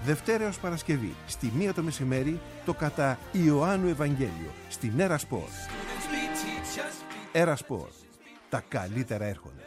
Δευτέρα έως Παρασκευή, στη 1 το μεσημέρι, το κατά Ιωάννου Ευαγγέλιο, στην Έρα Σπορ. Έρα Σπορ. Τα καλύτερα έρχονται.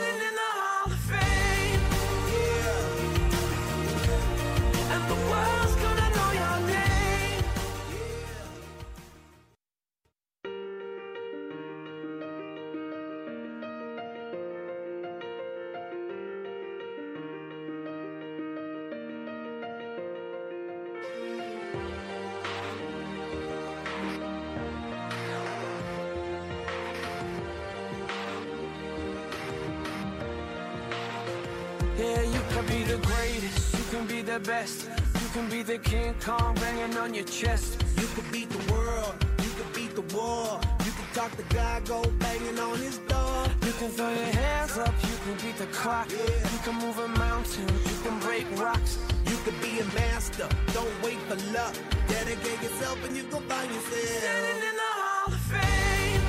Yeah, you can be the greatest, you can be the best, you can be the King Kong banging on your chest. You can beat the world, you can beat the war, you can talk to God, go banging on his door. You can throw your hands up, you can beat the clock, you can move a mountain, you can break rocks. You can be a master, don't wait for luck, dedicate yourself and you go find yourself. Standing in the Hall of Fame,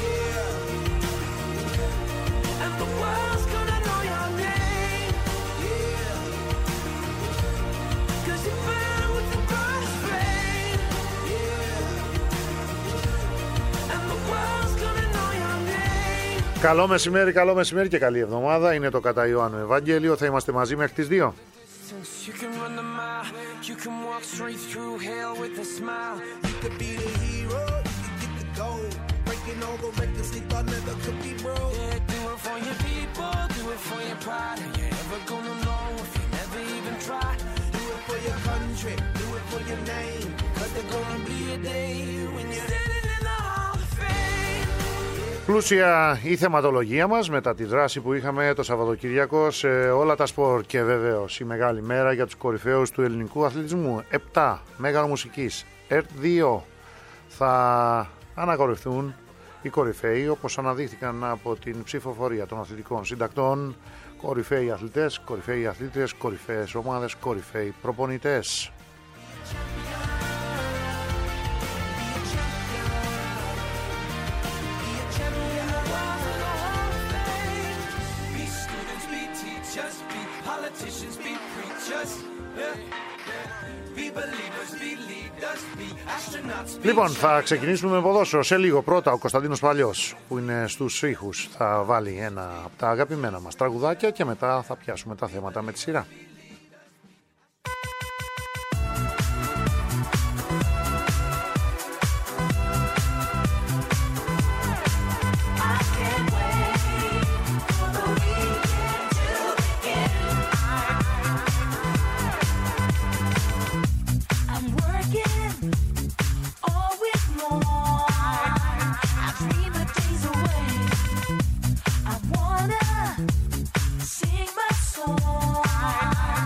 yeah. and the world's gonna know your name. Καλό μεσημέρι και καλή εβδομάδα. Είναι το κατά Ιωάννου Ευαγγέλιο. Θα είμαστε μαζί μέχρι τις 2. Πλούσια η θεματολογία μας μετά τη δράση που είχαμε το Σαββατοκυριακό σε όλα τα σπορ και βεβαίως η μεγάλη μέρα για τους κορυφαίους του ελληνικού αθλητισμού. 7 Μέγα Μουσικής ΕΡΤ2 θα αναγορευτούν οι κορυφαίοι όπως αναδείχθηκαν από την ψηφοφορία των αθλητικών συντακτών. Κορυφαίοι αθλητές, κορυφαίοι αθλήτριες, κορυφαίες ομάδες, κορυφαίοι προπονητές. Λοιπόν, θα ξεκινήσουμε με ποδόσφαιρο σε λίγο. Πρώτα ο Κωνσταντίνος Παλιός που είναι στους ήχους θα βάλει ένα από τα αγαπημένα μας τραγουδάκια και μετά θα πιάσουμε τα θέματα με τη σειρά. Sing my song.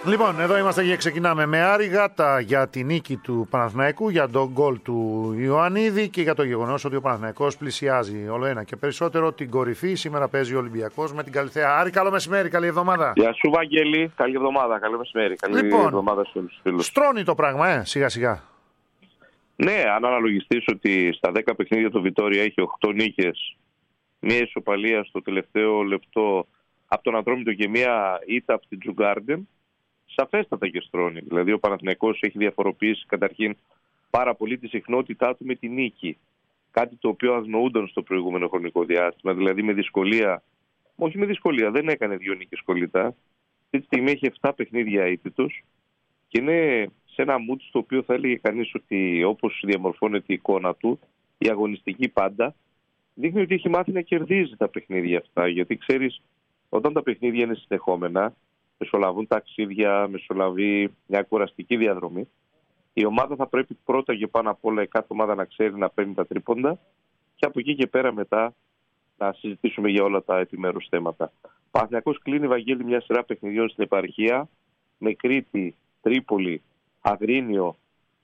Λοιπόν, εδώ είμαστε και ξεκινάμε με Άρη Γάτα για τη νίκη του Παναθηναϊκού, για τον γκολ του Ιωαννίδη και για το γεγονός ότι ο Παναθηναϊκός πλησιάζει όλο ένα και περισσότερο την κορυφή. Σήμερα παίζει ο Ολυμπιακός με την Καλυθέα. Άρη, καλό μεσημέρι, καλή εβδομάδα. Γεια σου, Βαγγέλη. Καλή εβδομάδα, καλό μεσημέρι. Καλή εβδομάδα σε όλους τους φίλους. Στρώνει το πράγμα, σιγά σιγά. Ναι, αν αναλογιστείς ότι στα 10 παιχνίδια το Βιτόρια έχει 8 νίκες, μία ισοπαλία στο τελευταίο λεπτό από τον Ατρόμητο και μία ήττα από την Τζουγκάρντεν, σαφέστατα και στρώνει. Δηλαδή ο Παναθηναϊκός έχει διαφοροποιήσει καταρχήν πάρα πολύ τη συχνότητά του με τη νίκη. Κάτι το οποίο αγνοούνταν στο προηγούμενο χρονικό διάστημα. Δηλαδή με δυσκολία, όχι με δυσκολία, δεν έκανε 2 νίκες κολλητά. Αυτή τη στιγμή έχει 7 παιχνίδια αίτητος και είναι σε ένα mood στο οποίο θα έλεγε κανείς ότι όπως διαμορφώνεται η εικόνα του, η αγωνιστική πάντα, δείχνει ότι έχει μάθει να κερδίζει τα παιχνίδια αυτά. Γιατί ξέρεις, όταν τα παιχνίδια είναι συνεχόμενα, μεσολαβούν ταξίδια, μεσολαβεί μια κουραστική διαδρομή, η ομάδα θα πρέπει πρώτα και πάνω απ' όλα η κάθε ομάδα να ξέρει να παίρνει τα τρίποντα και από εκεί και πέρα μετά να συζητήσουμε για όλα τα επιμέρους θέματα. Ο Παναθηναϊκός κλείνει, Βαγγέλη, μια σειρά παιχνιδιών στην επαρχία με Κρήτη, Τρίπολη, Αγρίνιο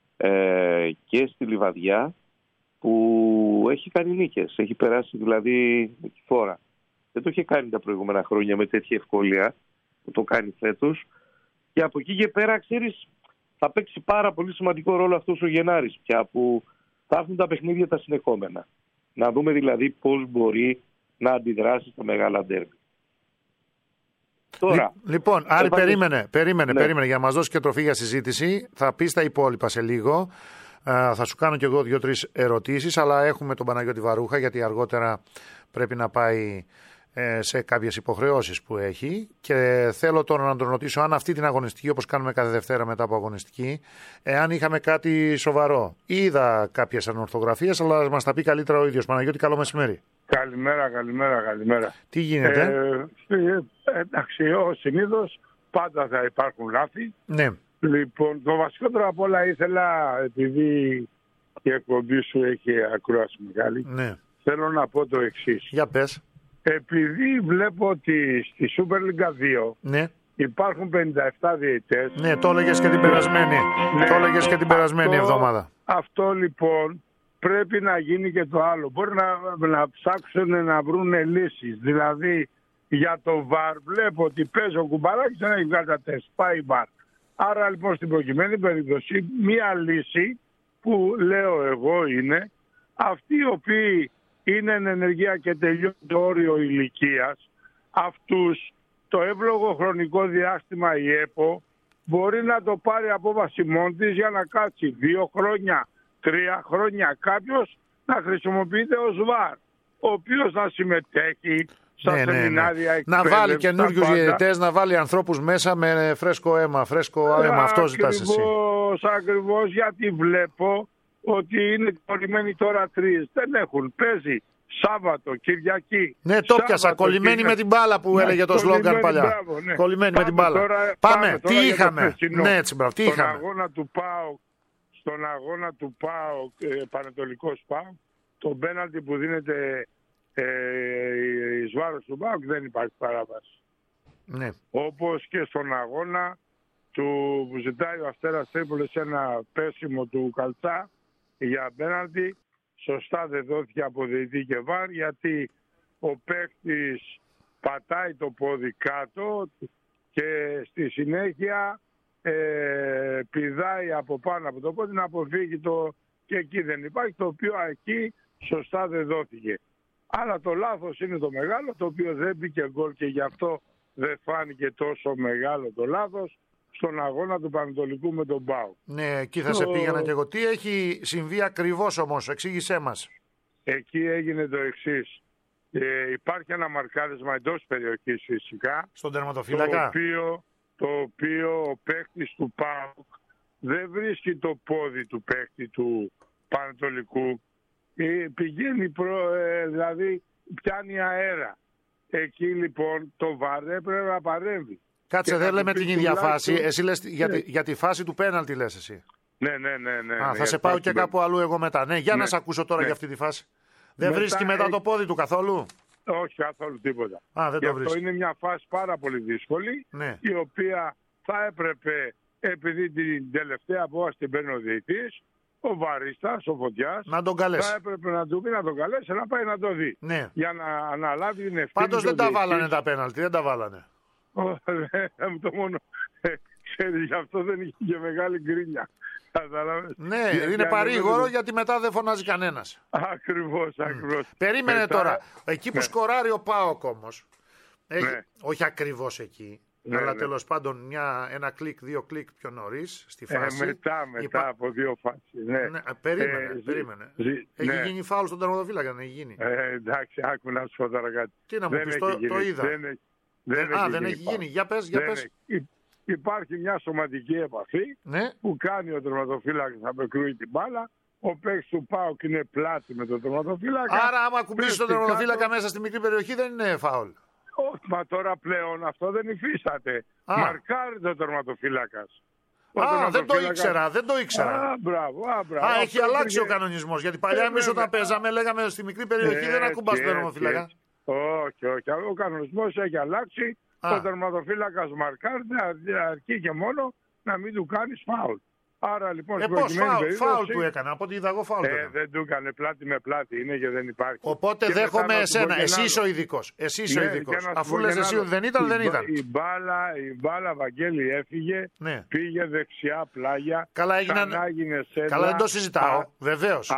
και στη Λιβαδιά, που έχει κάνει νίκες. Έχει περάσει δηλαδή φορά. Δεν το είχε κάνει τα προηγούμενα χρόνια με τέτοια ευκολία που το κάνει φέτος. Και από εκεί και πέρα, ξέρεις, θα παίξει πάρα πολύ σημαντικό ρόλο αυτός ο Γενάρης πια, που θα έρθουν τα παιχνίδια τα συνεχόμενα. Να δούμε δηλαδή πώς μπορεί να αντιδράσει στα μεγάλα ντέρμπι. Τώρα, λοιπόν, Άρη, περίμενε για να μας δώσει και τροφή για συζήτηση. Θα πεις τα υπόλοιπα σε λίγο. Θα σου κάνω κι εγώ 2-3 ερωτήσεις, αλλά έχουμε τον Παναγιώτη Βαρούχα, γιατί αργότερα πρέπει να πάει σε κάποιες υποχρεώσεις που έχει, και θέλω τώρα να τον ρωτήσω αν αυτή την αγωνιστική, όπως κάνουμε κάθε Δευτέρα μετά από αγωνιστική, εάν είχαμε κάτι σοβαρό. Είδα κάποιες ανορθογραφίες, αλλά μας τα πει καλύτερα ο ίδιος. Παναγιώτη, καλό μεσημέρι. Καλημέρα. Τι γίνεται? Εντάξει, συνήθως πάντα θα υπάρχουν λάθη. Ναι. Λοιπόν, το βασικότερο απ' όλα ήθελα, επειδή η εκπομπή σου έχει ακρόαση μεγάλη, ναι, θέλω να πω το εξής. Για πες. Επειδή βλέπω ότι στη Super League 2 ναι, υπάρχουν 57 διαιτητές. Ναι, το έλεγες και την περασμένη. Ναι, το έλεγες και την περασμένη εβδομάδα. Αυτό λοιπόν πρέπει να γίνει και το άλλο. Μπορεί να ψάξουν να βρουν λύσεις. Δηλαδή για το VAR βλέπω ότι παίζει ο Κουμπαράκης, δεν έχει βγάλει τα τεστ. Πάει VAR. Άρα λοιπόν στην προκειμένη περίπτωση μία λύση που λέω εγώ είναι αυτοί οι οποίοι είναι εν ενεργεία και τελειώνει το όριο ηλικίας, αυτούς το εύλογο χρονικό διάστημα η ΕΠΟ μπορεί να το πάρει απόφαση μόνη της για να κάτσει 2 χρόνια, 3 χρόνια κάποιος να χρησιμοποιείται ως VAR, ο οποίος να συμμετέχει στα σεμινάρια εκπαίδευση. Να βάλει καινούριους διαιτητές, να βάλει ανθρώπους μέσα με φρέσκο αίμα. Αυτό ζητάς εσύ. Ακριβώς, γιατί βλέπω ότι είναι κολλημένοι τώρα 3. Δεν έχουν. Παίζει Σάββατο, Κυριακή. Ναι, το πιάσα. Κολλημένοι με την μπάλα που έλεγε το σλόγγαν παλιά. Μπράβο, ναι. Κολλημένοι με την μπάλα. Πάμε. Τι είχαμε? Ναι, έτσι, μπράβο. Τι είχαμε? Στον αγώνα του ΠΑΟΚ, Πανετολικός ΠΑΟΚ, το πέναλτι που δίνεται εις βάρος του ΠΑΟΚ δεν υπάρχει παράβαση. Ναι. Όπως και στον αγώνα που ζητάει ο Αστέρας Τρίπολης ένα πέσιμο του Καλτσά για πέναλτι, σωστά δεν δόθηκε από διαιτητή και VAR, γιατί ο παίκτης πατάει το πόδι κάτω και στη συνέχεια πηδάει από πάνω από το πόδι να αποφύγει και εκεί δεν υπάρχει, το οποίο εκεί σωστά δεν δόθηκε. Αλλά το λάθος είναι το μεγάλο, το οποίο δεν μπήκε γκολ και γι' αυτό δεν φάνηκε τόσο μεγάλο το λάθος στον αγώνα του Πανετολικού με τον ΠΑΟΚ. Ναι, εκεί θα σε πήγαινα και εγώ. Τι έχει συμβεί ακριβώς όμως, εξήγησέ μας. Εκεί έγινε το εξής. Υπάρχει ένα μαρκάρισμα εντός περιοχής φυσικά. Στον τερματοφύλακα. Το οποίο ο παίκτης του ΠΑΟΚ δεν βρίσκει το πόδι του παίκτη του Πανετολικού. Πηγαίνει δηλαδή πιάνει αέρα. Εκεί λοιπόν το VAR έπρεπε να παρέμβει. Κάτσε, δεν λέμε την ίδια φάση. Εσύ λες για τη φάση του πέναλτι λες εσύ. Ναι. Θα σε πάω και κάπου αλλού εγώ μετά. Ναι, για να σε ακούσω τώρα για αυτή τη φάση. Δεν βρίσκει μετά το πόδι του καθόλου? Όχι καθόλου τίποτα. Δεν το βρίσκει. Αυτό είναι μια φάση πάρα πολύ δύσκολη, η οποία θα έπρεπε, επειδή την τελευταία απόφαση την παίρνει ο διαιτητής, ο Βαρίστας, ο Φωτιάς, να τον καλέσει. Θα έπρεπε να του πει, να τον καλέσει, να πάει να το δει. Ναι. Για να αναλάβει την ευθύνη. Πάντως δεν τα βάλανε τα πέναλτι, δεν τα βάλανε. Το μόνο. Ξέρεις, γι' αυτό δεν είχε και μεγάλη γκρίνια. Ναι, είναι παρήγορο γιατί μετά δεν φωνάζει κανένας. Ακριβώς. Περίμενε μετά, τώρα. Εκεί που σκοράρει ο ΠΑΟΚ όμως. Όχι ακριβώς εκεί. Αλλά τέλος πάντων ένα κλικ, 2 κλικ πιο νωρίς στη φάση. Μετά από 2 φάσεις. Περίμενε. Έχει γίνει φάουλ στον τερματοφύλακα, δεν έχει γίνει. Εντάξει, άκου να σου πω τώρα κάτι. Τι να μου πεις, το είδα. Δεν έχει γίνει. Για πες. Υπάρχει μια σωματική επαφή που κάνει ο τερματοφύλακας να απεκρούει την μπάλα. Ο παίκτης του ΠΑΟΚ είναι πλάτη με τον τερματοφύλακα. Άρα, άμα κουμπίσει τον τερματοφύλακα μέσα στη μικρή περιοχή, δεν είναι φάουλ. Όχι, μα τώρα πλέον αυτό δεν υφίσταται. Μαρκάρει το τερματοφύλακας. Δεν το ήξερα. Μπράβο. Έχει αλλάξει ο κανονισμός. Γιατί παλιά εμείς όταν παίζαμε, λέγαμε στη μικρή περιοχή δεν ακουμπάς τον τερματοφύλακα. Όχι. Ο κανονισμός έχει αλλάξει. Ο τερματοφύλακας μαρκάρει, αρκεί και μόνο να μην του κάνεις φάουλ. Άρα λοιπόν πώς φάουλ του έκανε, από ό,τι είδα εγώ φάουλ. Δεν του έκανε, πλάτη με πλάτη είναι και δεν υπάρχει. Οπότε και δέχομαι εσένα, εσύ είσαι ο ειδικός. Αφού λες εσύ ότι δεν ήταν, δεν ήταν. Η μπάλα, Βαγγέλη, έφυγε, πήγε δεξιά πλάγια. Καλά δεν το συζητάω, βεβαίως.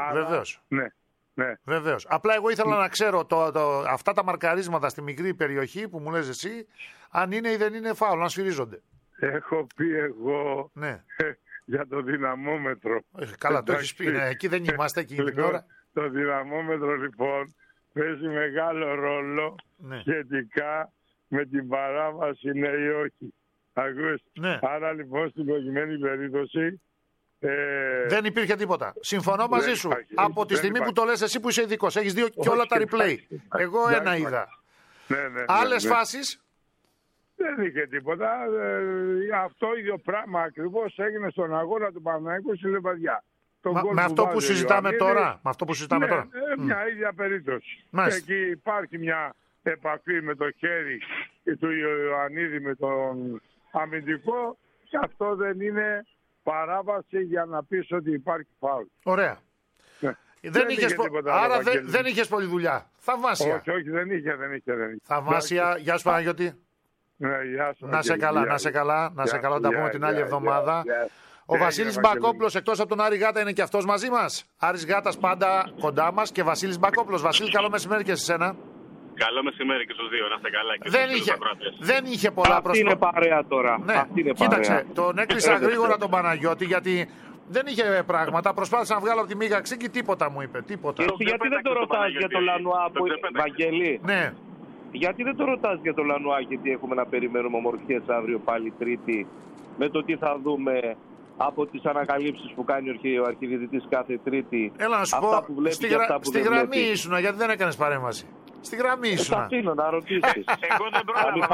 Ναι. Βεβαίως. Απλά εγώ ήθελα να ξέρω αυτά τα μαρκαρίσματα στη μικρή περιοχή που μου λες εσύ, αν είναι ή δεν είναι φάουλ, να σφυρίζονται. Έχω πει εγώ για το δυναμόμετρο. Καλά, το έχεις πει. Εκεί δεν είμαστε εκείνη την ώρα. Το δυναμόμετρο λοιπόν παίζει μεγάλο ρόλο σχετικά με την παράβαση ναι ή όχι. Άρα λοιπόν στην προκειμένη περίπτωση δεν υπήρχε τίποτα. Συμφωνώ μαζί σου. Από τη στιγμή που το λες εσύ που είσαι ειδικός, έχεις δει και όλα τα replay. Εγώ ένα είδα. Άλλες φάσεις. Δεν είχε τίποτα. Αυτό ίδιο πράγμα ακριβώς έγινε στον αγώνα του Παναθηναϊκού στη Λεβαδιά. Με αυτό που συζητάμε τώρα. Μια ίδια περίπτωση. Εκεί υπάρχει μια επαφή με το χέρι του Ιωαννίδη με τον αμυντικό και αυτό δεν είναι παράβαση για να πεις ότι υπάρχει φάουλ. Ωραία. Άρα δεν είχες πολλή δουλειά. Θαυμάσια. Όχι, δεν είχε. Θαυμάσια. Γεια σου Παναγιώτη. Να σε καλά, τα πούμε την άλλη εβδομάδα. Ο Βασίλης Μπακόπουλος, εκτός από τον Άρη Γάτα, είναι και αυτός μαζί μας. Άρης Γάτας πάντα κοντά μας και Βασίλης Μπακόπουλος. Βασίλη, καλό μεσημέρι και σε σένα. Καλό μεσημέρι και στους δύο, να είστε καλά. Δεν είχε πολλά Αυτή είναι παρέα τώρα. Κοίταξε, τον έκλεισα γρήγορα τον Παναγιώτη γιατί δεν είχε πράγματα. Προσπάθησα να βγάλω από τη μίγα ξύκη, τίποτα μου είπε. Τίποτα. Γιατί δεν το ρωτάς για το Λανουά που Βαγγελή. Ναι. Γιατί δεν το ρωτάς για το Λανουά, γιατί έχουμε να περιμένουμε ομορφιές αύριο πάλι Τρίτη με το τι θα δούμε από τις ανακαλύψεις που κάνει ο αρχιδιαιτητής κάθε Τρίτη. Έλα να σου πω, στη γραμμή ήσουνα, γιατί δεν έκανες παρέμβαση. Στη γραμμή ήσουνα. Θα αφήνω να ρωτήσεις. Εγώ δεν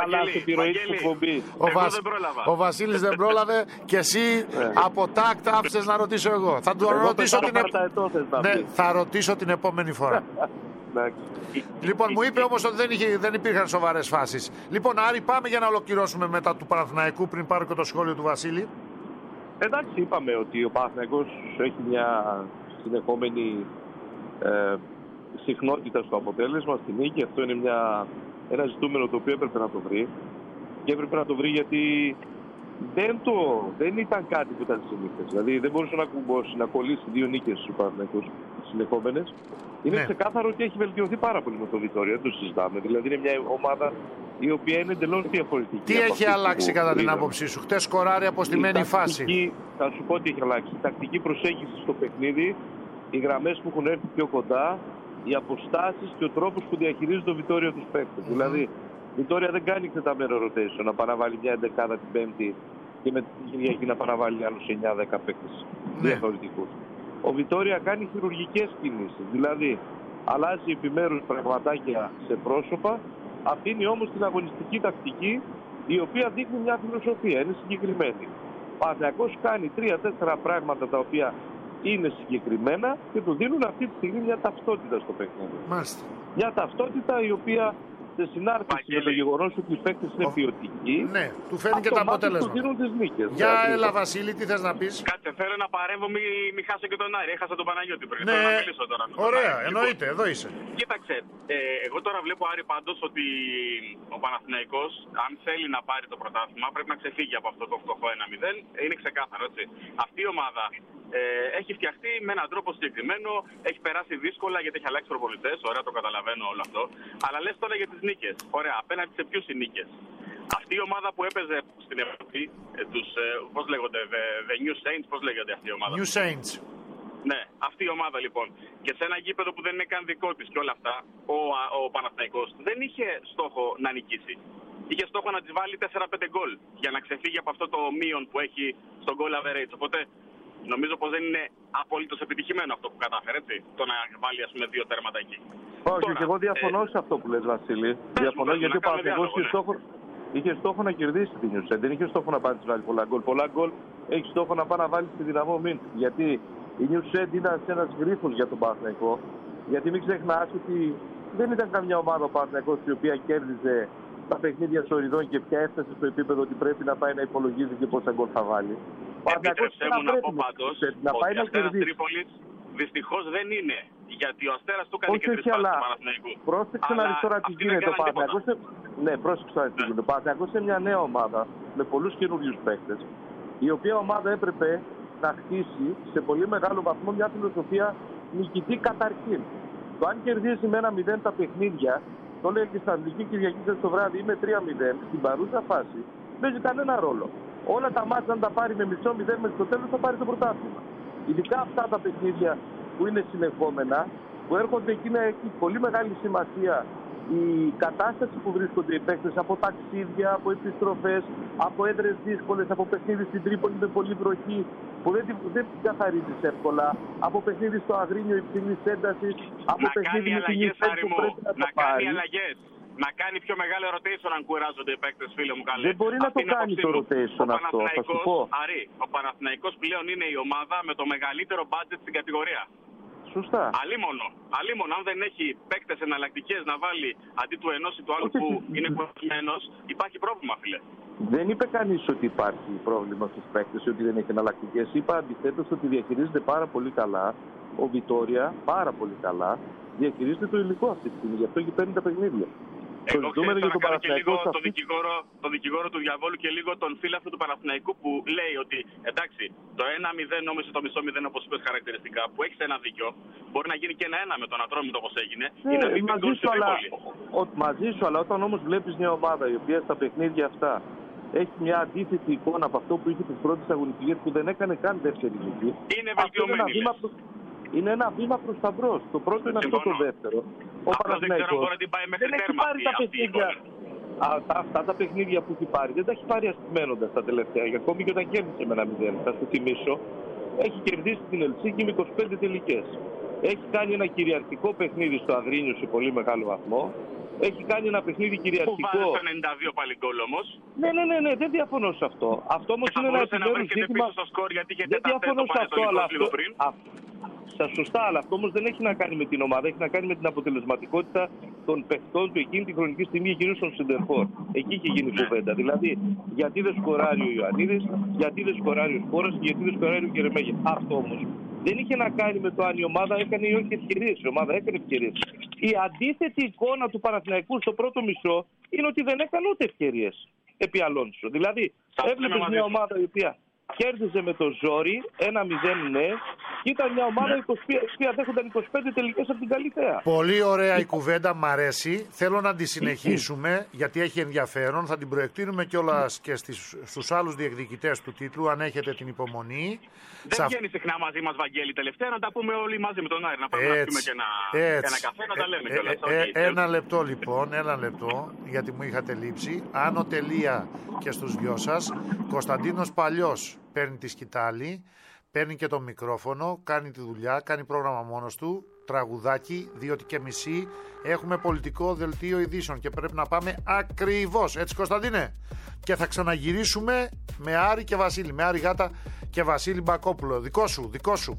πρόλαβα. Ο Βασίλης δεν πρόλαβε και εσύ από τάκτ άφησες να ρωτήσω εγώ. Θα ρωτήσω την επόμενη φορά. Λοιπόν, μου είπε όμως ότι δεν υπήρχαν σοβαρές φάσεις. Λοιπόν, Άρη, πάμε για να ολοκληρώσουμε μετά του Παναθηναϊκού πριν πάρω και το σχόλιο του Βασίλη. Εντάξει, είπαμε ότι ο Παναθηναϊκός έχει μια συνεχόμενη συχνότητα στο αποτέλεσμα, στη νίκη. Αυτό είναι ένα ζητούμενο το οποίο έπρεπε να το βρει. Και έπρεπε να το βρει γιατί δεν ήταν κάτι που ήταν συνήθες. Δηλαδή δεν μπορούσε να κολλήσει 2 νίκες του Παναθηναϊκού συνεχόμενες. Είναι ξεκάθαρο ότι έχει βελτιωθεί πάρα πολύ με το Βιτόρια, δεν το συζητάμε. Δηλαδή είναι μια ομάδα η οποία είναι εντελώς διαφορετική. Τι έχει αλλάξει κατά την άποψή σου? Χτες σκοράρει αποστημένη φάση. Θα σου πω τι έχει αλλάξει. Η τακτική προσέγγιση στο παιχνίδι, οι γραμμές που έχουν έρθει πιο κοντά, οι αποστάσεις και ο τρόπος που διαχειρίζει το Βιτόρια τους παίκτες. Δηλαδή, η Βιτόρια δεν κάνει ξεταμένο rotation να παραβάλει μια 11η την Πέμπτη και με την Κυριακή να παραβάλει άλλους 9-10 παίκτες διαφορετικούς. Ο Βιτόρια κάνει χειρουργικές κινήσεις. Δηλαδή, αλλάζει επιμέρους πραγματάκια σε πρόσωπα, αφήνει όμως την αγωνιστική τακτική η οποία δείχνει μια φιλοσοφία, είναι συγκεκριμένη. Ο Παναθηναϊκός κάνει 3-4 πράγματα τα οποία είναι συγκεκριμένα και του δίνουν αυτή τη στιγμή μια ταυτότητα στο παιχνίδι. Μάλιστα. Μια ταυτότητα η οποία σε συνάρτηση με το γεγονός ότι οι παίκτες είναι ποιοτικοί. Ναι, του φέρνει και τα αποτέλεσμα. Του δίνουν τις νίκες. Για έλα, Βασίλη, τι θες να πεις? Κάτσε, θέλω να παρέμβω, μη χάσω και τον Άρη. Έχασα τον Παναγιώτη πριν. Ναι, θέλω να μιλήσω τώρα. ωραία, εννοείται, εδώ είσαι. Κοίταξε, εγώ τώρα βλέπω, Άρη, πάντως ότι ο Παναθηναϊκός, αν θέλει να πάρει το πρωτάθλημα, πρέπει να ξεφύγει από αυτό το φτωχό 1-0. Είναι ξεκάθαρο, έτσι. Αυτή η ομάδα έχει φτιαχτεί με έναν τρόπο συγκεκριμένο, έχει περάσει δύσκολα γιατί έχει αλλάξει προπονητές. Ωραία, το καταλαβαίνω όλο αυτό. Αλλά λες τώρα για τις νίκες. Ωραία, απέναντι σε ποιους οι νίκες? Αυτή η ομάδα που έπαιζε στην Ευρώπη, πώς λέγονται, the New Saints, πώς λέγεται αυτή η ομάδα? New Saints. Ναι, αυτή η ομάδα λοιπόν. Και σε ένα γήπεδο που δεν είναι καν δικό της και όλα αυτά, ο Παναθηναϊκός δεν είχε στόχο να νικήσει. Είχε στόχο να της βάλει 4-5 γκολ για να ξεφύγει από αυτό το μείον που έχει στο goal average. Οπότε νομίζω πως δεν είναι απολύτως επιτυχημένο αυτό που κατάφερε, έτσι, το να βάλει, ας πούμε, 2 τέρματα εκεί. Όχι, τώρα, και εγώ διαφωνώ σε αυτό που λες, Βασίλη. Διαφωνώ γιατί ο Παναθηναϊκός είχε στόχο να κερδίσει την Νιου Σέντ. Δεν είχε στόχο να πάει να βάλει πολλά γκολ. Πολλά γκολ έχει στόχο να πάει να βάλει στη Δυναμό Μίνσκ. Γιατί η Νιου Σέντ ήταν ένας γρίφος για τον Παναθηναϊκό. Γιατί μην ξεχνάς ότι δεν ήταν καμιά ομάδα ο Παναθηναϊκός η οποία κέρδιζε τα παιχνίδια σοριδών και πια έφτασε στο επίπεδο ότι πρέπει να πάει να υπολογίζει και πόσα γκολ θα βάλει. Επιτρέψτε μου να πω πάντως ότι ο Αστέρας Τρίπολης δυστυχώς δεν είναι. Γιατί ο Αστέρας του κάνει και 3 πάσες του Παναθηναϊκού. Πρόσεξε να δεις τώρα τι γίνεται. Ο Παναθηναϊκός, ναι, πρόσεξε να δεις τι γίνεται. Ο Παναθηναϊκός είναι μια νέα ομάδα με πολλούς καινούριους παίκτες, η οποία ομάδα έπρεπε να χτίσει σε πολύ μεγάλο βαθμό μια φιλοσοφία νικητή καταρχήν. Το αν κερδίσει με 1-0 τα παιχνίδια, το λέει και στα Αγγλική Κυριακή το βράδυ ή με 3-0, στην παρούσα φάση, παίζει κανένα ρόλο. Όλα τα μάτια, αν τα πάρει με μισό 0 μέχρι το τέλος, θα πάρει το πρωτάθλημα. Ειδικά αυτά τα παιχνίδια που είναι συνεχόμενα, που έρχονται εκεί να έχει πολύ μεγάλη σημασία η κατάσταση που βρίσκονται οι παίκτες από ταξίδια, από επιστροφές, από έδρες δύσκολες, από παιχνίδι στην Τρίπολη με πολύ βροχή που δεν την καθαρίζεις εύκολα, από παιχνίδι στο Αγρίνιο υψηλής έντασης, από παιχνίδι με την Ιφέτη που πρέπει να το πάρει. Να κάνει πιο μεγάλο rotation αν κουράζονται οι παίκτες, φίλε μου, καλέ. Δεν μπορεί να το κάνει το rotation αυτό, θα σου πω. Αρή, ο Παναθηναϊκός πλέον είναι η ομάδα με το μεγαλύτερο budget στην κατηγορία. Σωστά. Αλίμονο, αν δεν έχει παίκτες εναλλακτικές να βάλει αντί του ενός ή του άλλου που είναι κουρασμένος, υπάρχει πρόβλημα, φίλε. Δεν είπε κανείς ότι υπάρχει πρόβλημα στους παίκτες, ότι δεν έχει εναλλακτικές. Είπα αντιθέτως ότι διαχειρίζεται πάρα πολύ καλά ο Βιτόρια, πάρα πολύ καλά, διαχειρίζεται το υλικό αυτή τη στιγμή. Γι' αυτό και παίρνει τα παιχνίδια. Εγώ ξέρω να κάνω και λίγο τον δικηγόρο του διαβόλου και λίγο τον φίλαθρο του Παναθηναϊκού που λέει ότι εντάξει, το 1-0 νόμιζε το μισό 0 όπως είπες χαρακτηριστικά, που έχεις ένα δίκιο, μπορεί να γίνει και ένα 1 με τον Ατρόμητο όπως έγινε. Μαζί σου, αλλά όταν όμως βλέπεις μια ομάδα η οποία στα παιχνίδια αυτά έχει μια αντίθετη εικόνα από αυτό που είχε τις πρώτες αγωνιστικές που δεν έκανε καν δεύτερη νίκη. Είναι βελτιωμένη. Είναι ένα βήμα προς τα μπρος. Το πρώτο είναι αυτό, το δεύτερο. Ο Παναθηναϊκός δεν έχει πάρει τα παιχνίδια. Αυτά τα παιχνίδια που έχει πάρει δεν τα έχει πάρει αστημένοντας τα τελευταία. Και ακόμη και όταν κέρδισε με 1-0, θα σου θυμίσω, έχει κερδίσει την Ελσίνκη με 25 τελικές. Έχει κάνει ένα κυριαρχικό παιχνίδι στο Αγρίνιο σε πολύ μεγάλο βαθμό. Έχει κάνει ένα παιχνίδι κυριαρχικό. Που βάζει το 92 πάλι γκολ όμως. Ναι, δεν διαφωνώ σε αυτό. Αυτό όμως είναι ένα επιμέρους ζήτημα. Δεν διαφωνώ σε αυτό, αλλά σωστά, αλλά αυτό όμως δεν έχει να κάνει με την ομάδα, έχει να κάνει με την αποτελεσματικότητα των παιχτών του εκείνη τη χρονική στιγμή, κυρίως στον σεντερφόρ. Εκεί είχε γίνει κουβέντα. Δηλαδή, γιατί δεν σκοράρει ο Ιωαννίδης, γιατί δεν σκοράρει ο Σπόρας και γιατί δεν σκοράρει ο Γερεμέγεφ. Αυτό όμως δεν είχε να κάνει με το αν η ομάδα έκανε ή όχι ευκαιρίες. Η ομάδα έκανε ευκαιρίες. Η αντίθετη εικόνα του Παναθηναϊκού στο πρώτο μισό είναι ότι δεν έκανε ούτε ευκαιρίες επί Αλόνσο. Δηλαδή, έβλεπες μια ομάδα η οποία κέρδιζε με το ζόρι 1-0, ναι, και ήταν μια ομάδα η οποία δέχονταν 25 τελικές από την καλή θέα. Πολύ ωραία η κουβέντα, μ' αρέσει. Θέλω να τη συνεχίσουμε γιατί έχει ενδιαφέρον. Θα την προεκτείνουμε κιόλας και στους άλλους διεκδικητές του τίτλου, αν έχετε την υπομονή. Δεν βγαίνει συχνά μαζί μας, Βαγγέλη, τελευταία, να τα πούμε όλοι μαζί με τον Άρη. Να πάμε να πιούμε και ένα καφέ, να τα λέμε κιόλας. Ένα λεπτό λοιπόν, γιατί μου είχατε λείψει. Άνω τελεία και στους δυο σας. Κωνσταντίνος Παλιός παίρνει τη σκητάλη, παίρνει και το μικρόφωνο, κάνει τη δουλειά, κάνει πρόγραμμα μόνος του, τραγουδάκι, διότι και μισή έχουμε πολιτικό δελτίο ειδήσεων και πρέπει να πάμε ακριβώς, έτσι Κωνσταντίνε? Και θα ξαναγυρίσουμε με Άρη και Βασίλη, με Άρη Γάτα και Βασίλη Μπακόπουλο. Δικό σου.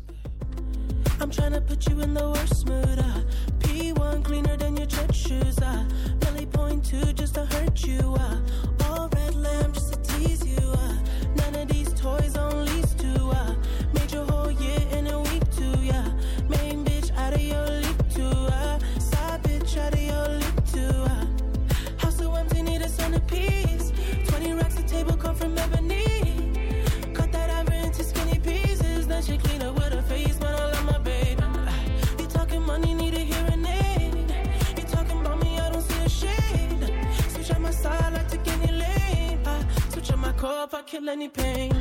I'm trying to put you in the worst mood. P1 cleaner than your church shoes. Really 3.2 just to hurt you. All red lamb just to tease you. None of these toys on lease to. Made your whole year in a week too. Yeah, main bitch out of your league too. Side bitch out of your league too. House so empty, need a centerpiece. 20 racks a table come from ebony. Cut that ever into skinny pieces. Then she clean up with her face, man, I love my baby. You talking money, need a hearing aid. You talking about me, I don't see a shade. Switch on my side, I take any lane. Switch on my core if I kill any pain.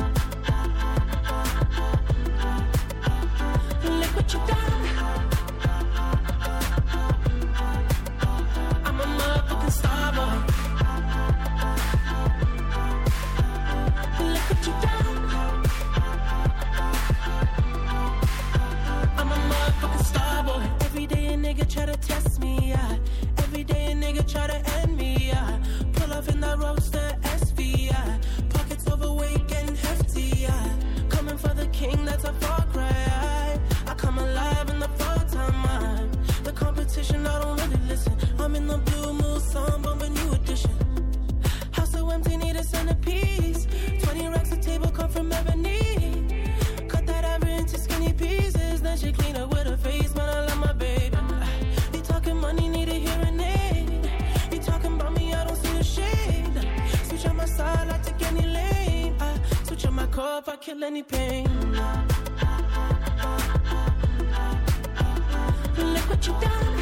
Look what you done. I'm a motherfucking star boy. Look what you done. I'm a motherfucking star boy. Every day a nigga try to test me, yeah. Every day a nigga try to end me, yeah. Pull off in that roadster SV, yeah. Pockets overweight, getting hefty, yeah. Coming for the king, that's a far cry. I come alive in the fall time. The competition, I don't really listen. I'm in the blue moon, song, bumping new edition. House so empty, need a centerpiece. 20 racks a table come from ebony. Cut that ever into skinny pieces. Then she clean up with her face, man, I love my baby. You talking money, need a hearing aid. You talking about me, I don't see a shade. Switch on my side, I take any lane. Switch on my core if I kill any pain. Look what you done.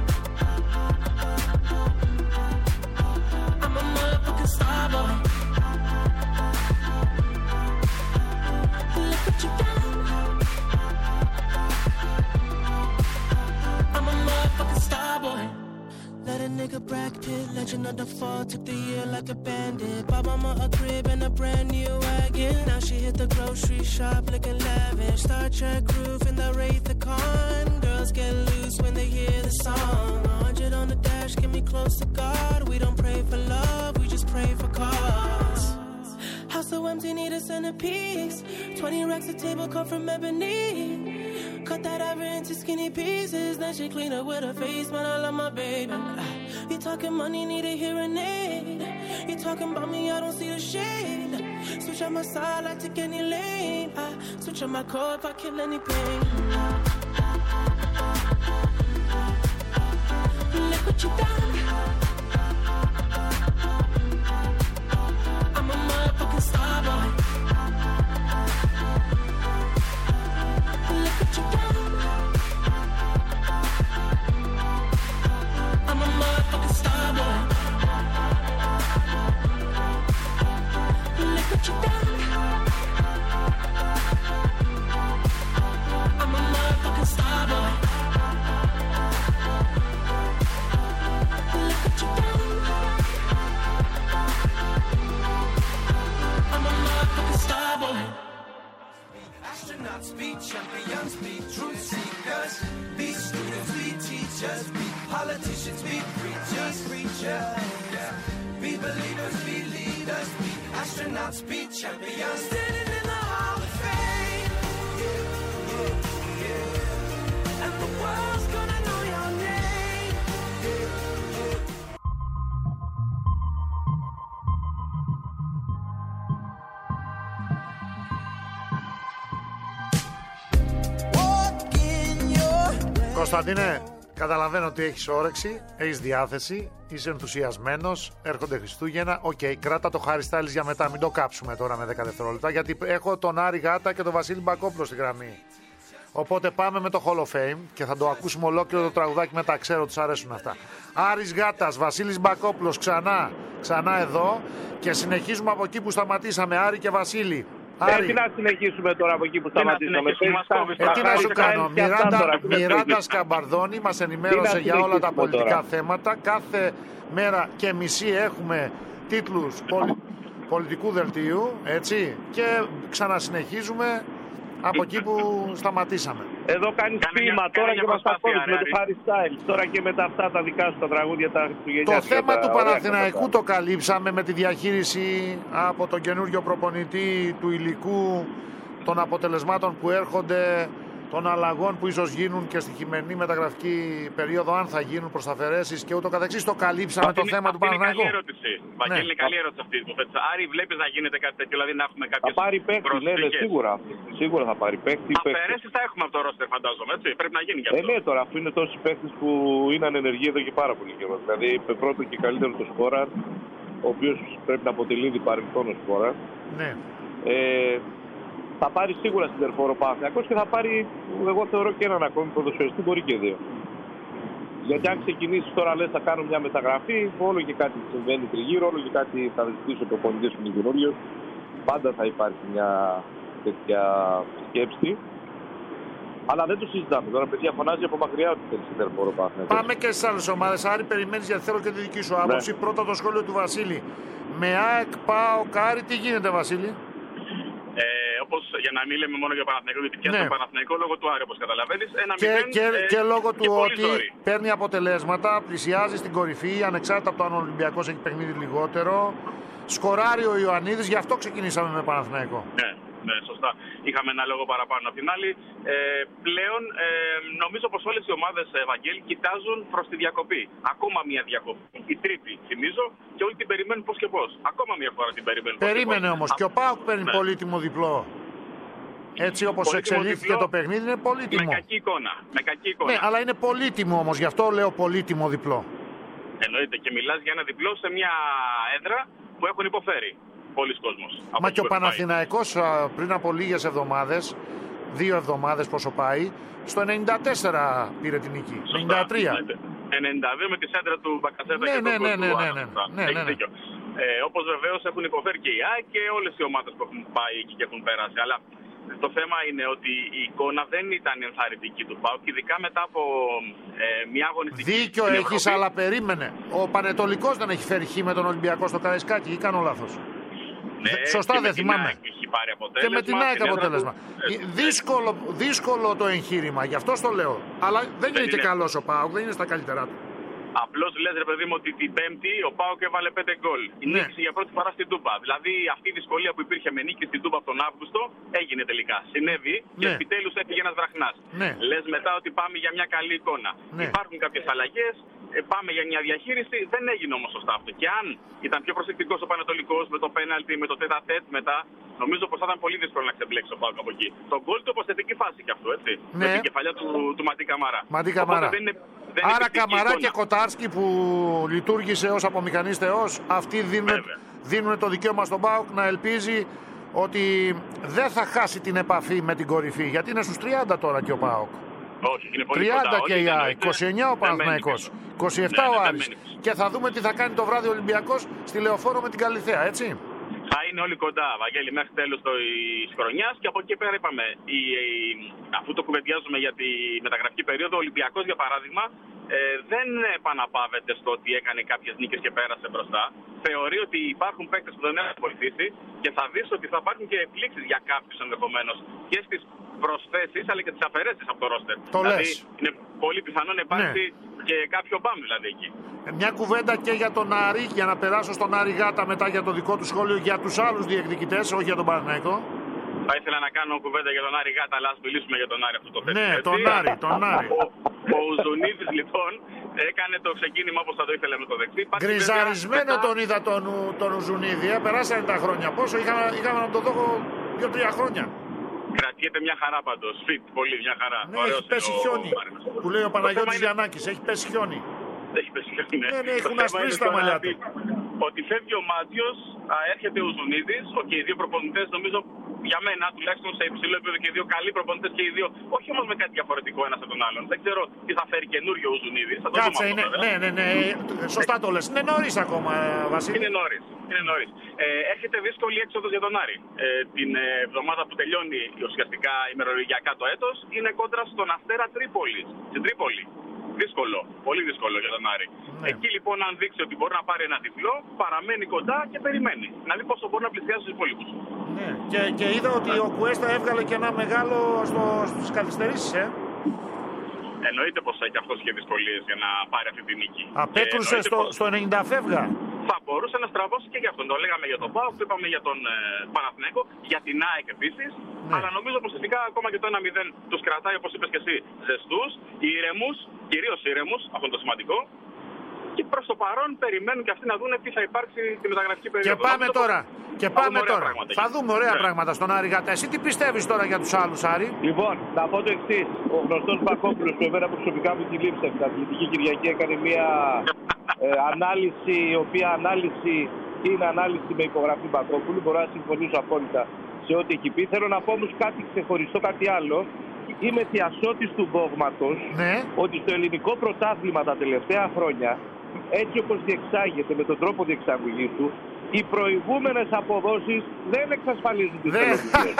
I'm a motherfucking star boy. Look what you done. I'm a motherfucking star boy. Let a nigga Brad Pitt, legend of the fall, took the year like a bandit. Bought mama a crib and a brand new wagon. Now she hit the grocery shop looking lavish. Star Trek roof in the Wraith-a-Con. Girls get loose when they hear the song. 100 on the dash, get me close to God. We don't pray for love, we just pray for cause. House so empty, need a centerpiece. 20 racks a table come from ebony. Cut that ever into skinny pieces. Then she clean up with her face, man, I love my baby. You talking money, need a hearing aid. You talking about me, I don't see the shade. Switch on my side, I take any lane. Switch on my core if I kill any pain. Look what you done. I'm a motherfucking star boy. Look what you done. I'm a motherfucking star boy. Look what you done. I'm a motherfucking star boy. Look what you done. I'm a motherfucking star boy. Astronauts be champions, be truth seekers, be students, be teachers, be politicians, be preachers, be believers, be leaders, be astronauts, be champions, standing in the Hall of Fame. And the world's gonna know your name. Κωνσταντίνε, καταλαβαίνω ότι έχεις όρεξη, έχεις διάθεση, είσαι ενθουσιασμένος, έρχονται Χριστούγεννα. Οκ, κράτα το Harry Styles για μετά, μην το κάψουμε τώρα με 10 δευτερόλεπτα, γιατί έχω τον Άρη Γάτα και τον Βασίλη Μπακόπουλο στη γραμμή. Οπότε πάμε με το Hall of Fame και θα το ακούσουμε ολόκληρο το τραγουδάκι μετά, ξέρω τους αρέσουν αυτά. Άρης Γάτας, Βασίλης Μπακόπουλος, ξανά εδώ και συνεχίζουμε από εκεί που σταματήσαμε, Άρη και Βασίλη. Πρέπει να συνεχίσουμε τώρα από εκεί που σταματήσαμε. Τι να σου κάνω, Μιράντα Σκαμπαρδόνη μας ενημέρωσε για όλα τα πολιτικά θέματα. Κάθε μέρα και μισή έχουμε τίτλους πολιτικού δελτίου, έτσι, και ξανασυνεχίζουμε από εκεί που σταματήσαμε. Εδώ κάνεις ποίημα τώρα και μας τα κόβεις με το Harry Styles. Τώρα και μετά αυτά τα δικά σου τα τραγούδια, τα χριστουγεννιάτικα. Το θέμα του Παναθηναϊκού το καλύψαμε με τη διαχείριση από τον καινούριο προπονητή του υλικού, των αποτελεσμάτων που έρχονται των αλλαγών που ίσως γίνουν και στη χειμερινή μεταγραφική περίοδο, αν θα γίνουν προς αφαιρέσεις και ούτω καθεξής. Το καλύψαμε το θέμα του Παναθηναϊκού. Είναι καλή ερώτηση. Βαγγέλη, είναι καλή ερώτηση αυτή που θέτεις. Άρη, βλέπεις να γίνεται κάτι τέτοιο, δηλαδή να έχουμε κάποιες Θα πάρει παίκτη, ναι, σίγουρα. Σίγουρα θα πάρει παίκτη. Αφαιρέσεις θα έχουμε από το ρόστερ, φαντάζομαι, έτσι. Πρέπει να γίνει κι αυτό. Ναι, τώρα αφού είναι τόσοι παίκτες που είναι ανενεργοί εδώ και πάρα πολύ καιρό. Δηλαδή, πρώτο και καλύτερο το σκόραρ, ο οποίος πρέπει να αποτελεί διπαρελθόν σκόραρ. Ναι. Θα πάρει σίγουρα στην τερφόρο Παναθηναϊκός και θα πάρει, εγώ θεωρώ, και έναν ακόμη ποδοσφαιριστή, μπορεί και δύο. Γιατί αν ξεκινήσει τώρα, λες, θα κάνω μια μεταγραφή, όλο και κάτι συμβαίνει τριγύρω, όλο και κάτι θα ζητήσει ο προπονητής που είναι καινούριος. Πάντα θα υπάρχει μια τέτοια σκέψη. Αλλά δεν το συζητάμε. Τώρα, παιδιά, φωνάζει από μακριά ότι θέλει στην τερφόρο Παναθηναϊκός. Πάμε και στις άλλες ομάδες. Άρη, περιμένεις, γιατί θέλω και τη δική σου άποψη. Ναι. Πρώτα το σχόλιο του Βασίλη. Με ΑΕΚ, ΠΑΟΚ, Άρη, τι γίνεται, Βασίλη? Όπως για να μην λέμε μόνο για Παναθηναϊκό, γιατί πιάσαμε τον Παναθηναϊκό λόγω του Άρη, όπως καταλαβαίνεις. Και λόγω του ότι παίρνει αποτελέσματα, πλησιάζει στην κορυφή, ανεξάρτητα από το αν ο Ολυμπιακός έχει παιχνίδι λιγότερο. Σκοράρει ο Ιωαννίδης, γι' αυτό ξεκινήσαμε με Παναθηναϊκό. Ναι, σωστά. Είχαμε ένα λόγο παραπάνω. Απ' την άλλη, πλέον νομίζω πως όλες οι ομάδες, Ευαγγέλη, κοιτάζουν προς τη διακοπή. Ακόμα μια διακοπή. Η τρίτη, θυμίζω, και όλοι την περιμένουν πώς και πώς. Ακόμα μια φορά την περιμένουν. Περίμενε όμως. Και ο ΠΑΟΚ παίρνει πολύτιμο διπλό. Έτσι όπως εξελίχθηκε το παιχνίδι, είναι πολύτιμο. Με κακή εικόνα. Ναι, αλλά είναι πολύτιμο όμως. Γι' αυτό λέω πολύτιμο διπλό. Εννοείται. Και μιλάς για ένα διπλό σε μια έδρα που έχουν υποφέρει. Πολλοί κόσμος. Μα και ο Παναθηναϊκός πριν από λίγες εβδομάδες, 2 εβδομάδες πόσο πάει, στο 94 πήρε την νίκη. 93. 92 με τη σέντρα του Μπακασέτα και τον Κόρτου. Έχεις δίκιο. Όπως βεβαίως έχουν υποφέρει και οι ΑΕΚ και όλες οι ομάδες που έχουν πάει εκεί και έχουν πέρασει. Αλλά το θέμα είναι ότι η εικόνα δεν ήταν ενθαρρυντική του ΠΑΟΚ, ειδικά μετά από μια αγωνιστική. Δίκιο έχεις, αλλά περίμενε. Ο Πανετολικός δεν έχει φέρει χ με τον Ολυμπιακό στο Καραϊσκάκι, ή κάνω λάθος? Ναι, σωστά, δεν θυμάμαι. Και με την ΑΕΚ αποτέλεσμα. Δύσκολο το εγχείρημα, γι' αυτό το λέω. Αλλά δεν είναι και καλός ο ΠΑΟΚ, δεν είναι στα καλύτερά του. Απλώς λες, ρε παιδί μου, ότι την Πέμπτη ο ΠΑΟΚ έβαλε 5 γκολ. Νίκησε για πρώτη φορά στην Τούμπα. Δηλαδή αυτή η δυσκολία που υπήρχε με νίκη στην Τούμπα από τον Αύγουστο έγινε τελικά. Συνέβη και επιτέλους έφυγε ένας βραχνάς. Λες μετά ότι πάμε για μια καλή εικόνα. Υπάρχουν κάποιες αλλαγές, πάμε για μια διαχείριση. Δεν έγινε όμως σωστά αυτό. Και αν ήταν πιο προσεκτικός ο Πανετολικός με το πέναλτι, με το τέτα-τέτ μετά, νομίζω πως θα ήταν πολύ δύσκολο να ξεμπλέξει ο ΠΑΟΚ από εκεί. Το γκολ του όπως θετική φάση κι αυτό, έτσι. Με την κεφαλιά του Ματί Καμαρά. Άρα Καμαρά και Κοτάρσκι που λειτουργήσε ως απομηχανής θεός, αυτοί δίνουν το δικαίωμα στον ΠΑΟΚ να ελπίζει ότι δεν θα χάσει την επαφή με την κορυφή. Γιατί είναι στους 30 τώρα και ο ΠΑΟΚ. Όχι, είναι πολύ 30 κοντά, και η ΑΕΚ, 29 ο Παναθηναϊκός, 27 ο Άρης. Και θα δούμε τι θα κάνει το βράδυ ο Ολυμπιακός στη Λεωφόρο με την Καλιθέα, έτσι. Θα είναι όλοι κοντά, Βαγγέλη, μέχρι τέλος της χρονιάς και από εκεί πέρα είπαμε. Αφού το κουβεντιάζουμε για τη μεταγραφική περίοδο, ο Ολυμπιακός για παράδειγμα δεν επαναπάβεται στο ότι έκανε κάποιες νίκες και πέρασε μπροστά. Θεωρεί ότι υπάρχουν παίκτες που δεν έχουν βοηθήσει και θα δεις ότι θα υπάρχουν και εκπλήξεις για κάποιους ενδεχομένως και στις προσθέσεις αλλά και τις αφαιρέσεις από το ρόστερ. Δηλαδή είναι πολύ πιθανό να υπάρξει και κάποιο μπαμ δηλαδή εκεί. Μια κουβέντα και για τον Άρη, για να περάσω στον Άρη Γάτα μετά για το δικό του σχόλιο, για τους άλλους διεκδικητές, όχι για τον Παναθηναϊκό. Θα ήθελα να κάνω κουβέντα για τον Άρη Γάτα, αλλά ας μιλήσουμε για τον Άρη αυτό το θέμα. Ναι, τον Άρη. Ο Ουζουνίδης λοιπόν έκανε το ξεκίνημα όπως θα το ήθελε με το δεξί. Γκριζαρισμένο τον είδα τον Ουζουνίδη, περάσανε τα χρόνια. Πόσο είχαμε να τον δω 2-3 χρόνια. Κρατιέται μια χαρά πάντως, φιτ, πολύ μια χαρά. Ναι, έχει πέσει χιόνι, που λέει ο Παναγιώτης Γιαννάκης, έχει πέσει χιόνι. Έχει πέσει χιόνι, ναι. Ναι, έχουν ασπρίσει τα μαλλιά του. Ότι φεύγει ο Μάτιος, έρχεται ο Ζουνίδης, και οι δύο προπονητές νομίζω για μένα τουλάχιστον σε υψηλό επίπεδο και οι δύο καλοί προπονητές και οι δύο, όχι όμως με κάτι διαφορετικό ένας από τον άλλον. Δεν ξέρω τι θα φέρει καινούριο ο Ζουνίδης. Κάτσε, ναι. Σωστά το λες. Είναι νωρίς ακόμα, Βασίλη. Είναι νωρίς. Έρχεται δύσκολη έξοδος για τον Άρη. Την εβδομάδα που τελειώνει ουσιαστικά ημερολογιακά το έτος, είναι κόντρα στον Αστέρα Τρίπολης. Στην Τρίπολη. Δύσκολο, πολύ δύσκολο για τον Άρη. Ναι. Εκεί λοιπόν, αν δείξει ότι μπορεί να πάρει ένα διπλό, παραμένει κοντά και περιμένει. Να δει πόσο μπορεί να πλησιάσει στους υπόλοιπους. Ναι, και είδα ότι ο Κουέστα έβγαλε και ένα μεγάλο στις καθυστερήσεις, Εννοείται πως έχει αυτός και δυσκολίες για να πάρει αυτή τη νίκη. Απέκρουσε στο 90 φεύγα. Θα μπορούσε να στραβώσει και για αυτόν. Το λέγαμε για τον ΠΑΟΚ, το είπαμε για τον Παναθηναϊκό, για την ΑΕΚ επίσης. Ναι. Αλλά νομίζω πως ειδικά ακόμα και το 1-0 τους κρατάει, όπως είπες και εσύ, ζεστούς, ήρεμους, κυρίως ήρεμους, αυτό είναι το σημαντικό. Και προς το παρόν περιμένουν και αυτοί να δουν τι θα υπάρξει στη μεταγραφική περίοδο. Και πάμε τώρα. Και πάμε τώρα. Θα δούμε ωραία πράγματα στον Άρη Γατά. Εσύ τι πιστεύεις τώρα για τους άλλους, Άρη? Λοιπόν, να πω το εξής. Ο γνωστός Μπακόπουλος που εμένα προσωπικά μου τη λείψε την Αθλητική Κυριακή έκανε μια ανάλυση, η οποία ανάλυση είναι ανάλυση με υπογραφή Μπακόπουλου. Μπορώ να συμφωνήσω απόλυτα σε ό,τι έχει πει. Θέλω να πω όμως κάτι ξεχωριστό, κάτι άλλο. Είμαι θειασότης του δόγματος ότι στο ελληνικό πρωτάθλημα τα τελευταία χρόνια, έτσι όπως διεξάγεται, με τον τρόπο διεξαγωγής του, οι προηγούμενες αποδόσεις δεν εξασφαλίζουν τις τελετικές.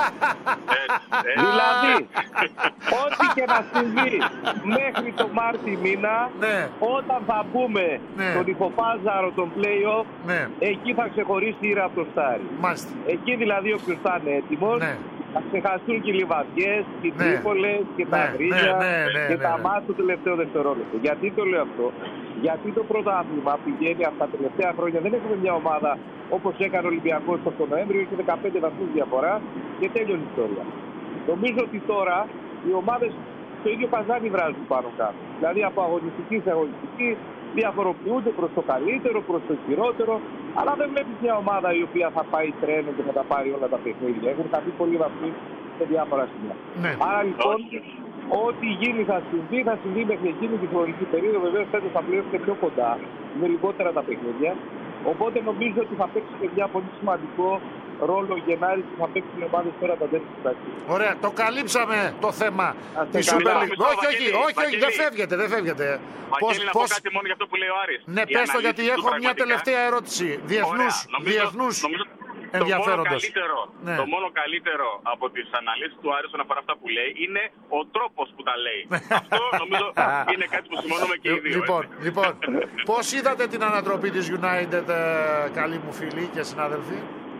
Δηλαδή, ό,τι και να συμβεί μέχρι το Μάρτι μήνα, όταν θα μπούμε τον υφοπάζαρο, τον play-off, εκεί θα ξεχωρίσει η ήρα από το στάρι. Εκεί δηλαδή όποιος θα είναι έτοιμος, θα ξεχαστούν και οι λιβαδιές, και οι τρίπολες και τα γρήγορα και τα μάτια του τελευταίου δευτερόλεπτο. Γιατί το λέω αυτό? Γιατί το πρωτάθλημα πηγαίνει αυτά τα τελευταία χρόνια. Δεν έχουμε μια ομάδα όπως έκανε ο Ολυμπιακός το Νοέμβριο, είχε 15 βαθμούς διαφορά και τέλειωνε η ιστορία. Νομίζω ότι τώρα οι ομάδες το ίδιο καζάνι βράζουν πάνω κάτω. Δηλαδή από αγωνιστική σε αγωνιστική διαφοροποιούνται προς το καλύτερο, προς το χειρότερο, αλλά δεν βλέπεις μια ομάδα η οποία θα πάει τρένο και θα τα πάρει όλα τα παιχνίδια. Έχουν χαθεί πολλοί βαθμοί σε διάφορα σημεία. Άρα λοιπόν, ό,τι γίνει θα συμβεί μέχρι εκείνη τη χρονική περίοδο. Βεβαίως φέτος θα πλέον πιο κοντά, με λιγότερα τα παιχνίδια. Οπότε νομίζω ότι θα παίξει και μια πολύ σημαντικό ρόλο ο Γενάρης που θα παίξουν οι ομάδες τώρα τα δεύτερα συντάξεις. Ωραία, το καλύψαμε το θέμα της Super League. Όχι, δεν φεύγεται. Βαγγέλη, να πω κάτι μόνο για αυτό που λέει ο Άρης. Ναι, πες το, γιατί έχω μια τελευταία ερώτηση. Διεθνούς ενδιαφέροντος. Το μόνο καλύτερο από τις αναλύσεις του Άρη όσον αφορά αυτά που λέει είναι ο τρόπος που τα λέει. Αυτό νομίζω είναι κάτι που συμφωνούμε και οι δύο. Λοιπόν, πώς είδατε την ανατροπή της United, καλοί μου φίλοι και συνάδελφοι?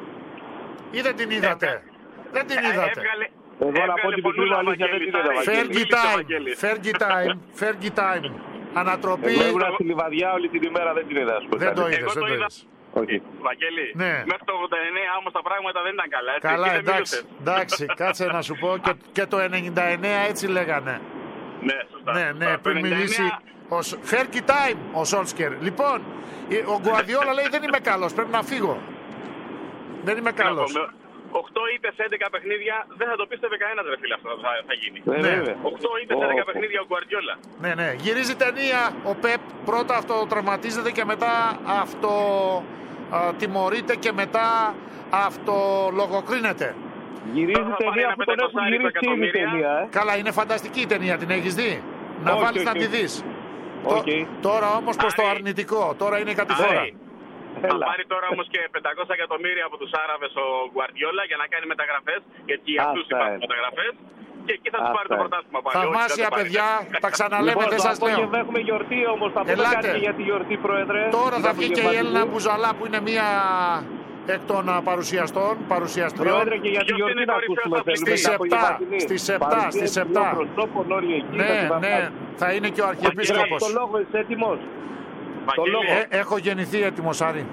Ή δεν την είδατε? Δεν την είδατε? Εγώ να πω την πικρή μου αλήθεια, δεν την είδα. Fergie time. Ανατροπή. Εγώ ήμουν στη Λιβαδιά όλη την ημέρα, δεν την είδα. Δεν το είδες. Βαγγέλη, μέχρι το 89 όμως τα πράγματα δεν ήταν καλά. Έτσι, καλά, εντάξει, κάτσε να σου πω, και το 99 έτσι λέγανε. Ναι, σωστά. Ναι, πριν μιλήσει Fergie time ο Solskjaer. Λοιπόν, ο Γκουαρδιόλα λέει δεν είμαι καλός, πρέπει να φύγω. Δεν είμαι καλός. 8 ήττες σε 11 παιχνίδια δεν θα το πίστευε κανένας, ρε φίλε, αυτό θα γίνει. 8 ήττες σε 11 παιχνίδια ο Γκουαρδιόλα. Ναι. Γυρίζει ταινία ο Πεπ. Πρώτα αυτοτραυματίζεται και μετά τιμωρείται και μετά αυτολογοκρίνεται. Γυρίζει ταινία που τον έχουν γυρίσει ήδη ταινία. Καλά, είναι φανταστική η ταινία, την έχεις δει? Να βάλεις να τη δεις. Τώρα όμως προς το αρνητικό. Τώρα είναι η κατηφόρα. Θα πάρει τώρα όμως και 500 εκατομμύρια από τους Άραβες ο Γκουαρδιόλα για να κάνει μεταγραφές, γιατί για αυτούς υπάρχουν μεταγραφές. Και εκεί θα τους πάρει το πρωτάθλημα πάλι. Θαυμάσια παιδιά, τα ξαναλέμε, δεν σας λέω. Λοιπόν, έχουμε γιορτή όμως, θα πούμε κάτι για τη γιορτή, Πρόεδρε. Τώρα θα βγει και η Έλληνα Μπουζαλά που είναι μία εκ των παρουσιαστών. Πρόεδρε, και για τη γιορτή να ακούσουμε. Στις 7. Ναι, θα είναι και ο Αρχιεπίσκοπος. Το λόγο είσαι έτοιμος? Έχω γεννηθεί έτοιμος, Άρη.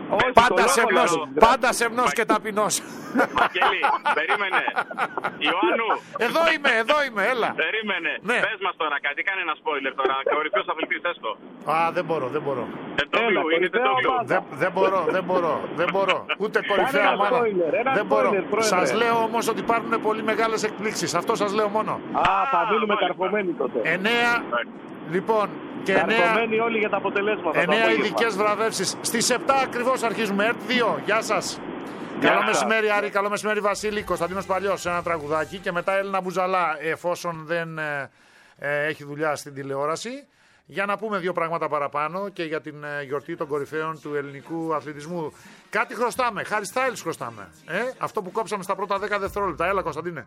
Πάντα σεμνός και ταπεινός. Βαγγέλη, περίμενε. Ιωάννου. Εδώ είμαι, έλα. Περίμενε. Πες μας τώρα κάτι, κάνε ένα spoiler τώρα. Κορυφαίος αθλητής, έστω. Δεν μπορώ. Είναι τετόβλου. Δεν μπορώ. Ούτε κορυφαία ομάδα. Δεν μπορώ. Σας λέω όμως ότι υπάρχουν πολύ μεγάλες εκπλήξεις. Αυτό σας λέω μόνο. Θα μείνουμε καρφωμένοι τότε. 9. Λοιπόν, και 9 όλοι για τα αποτελέσματα. 9 ειδικές βραβεύσεις. Στις 7 ακριβώς αρχίζουμε. ΕΡΤ 2. Γεια σας. Καλό μεσημέρι, Άρη. Καλό μεσημέρι, Βασίλη. Κωνσταντίνος Παλιός σε ένα τραγουδάκι. Και μετά Έλληνα Μπουζαλά, εφόσον δεν έχει δουλειά στην τηλεόραση. Για να πούμε δύο πράγματα παραπάνω και για την γιορτή των κορυφαίων του ελληνικού αθλητισμού. Κάτι χρωστάμε. Χάρι Στάιλς χρωστάμε. Αυτό που κόψαμε στα πρώτα 10 δευτερόλεπτα. Έλα, Κωνσταντίνε.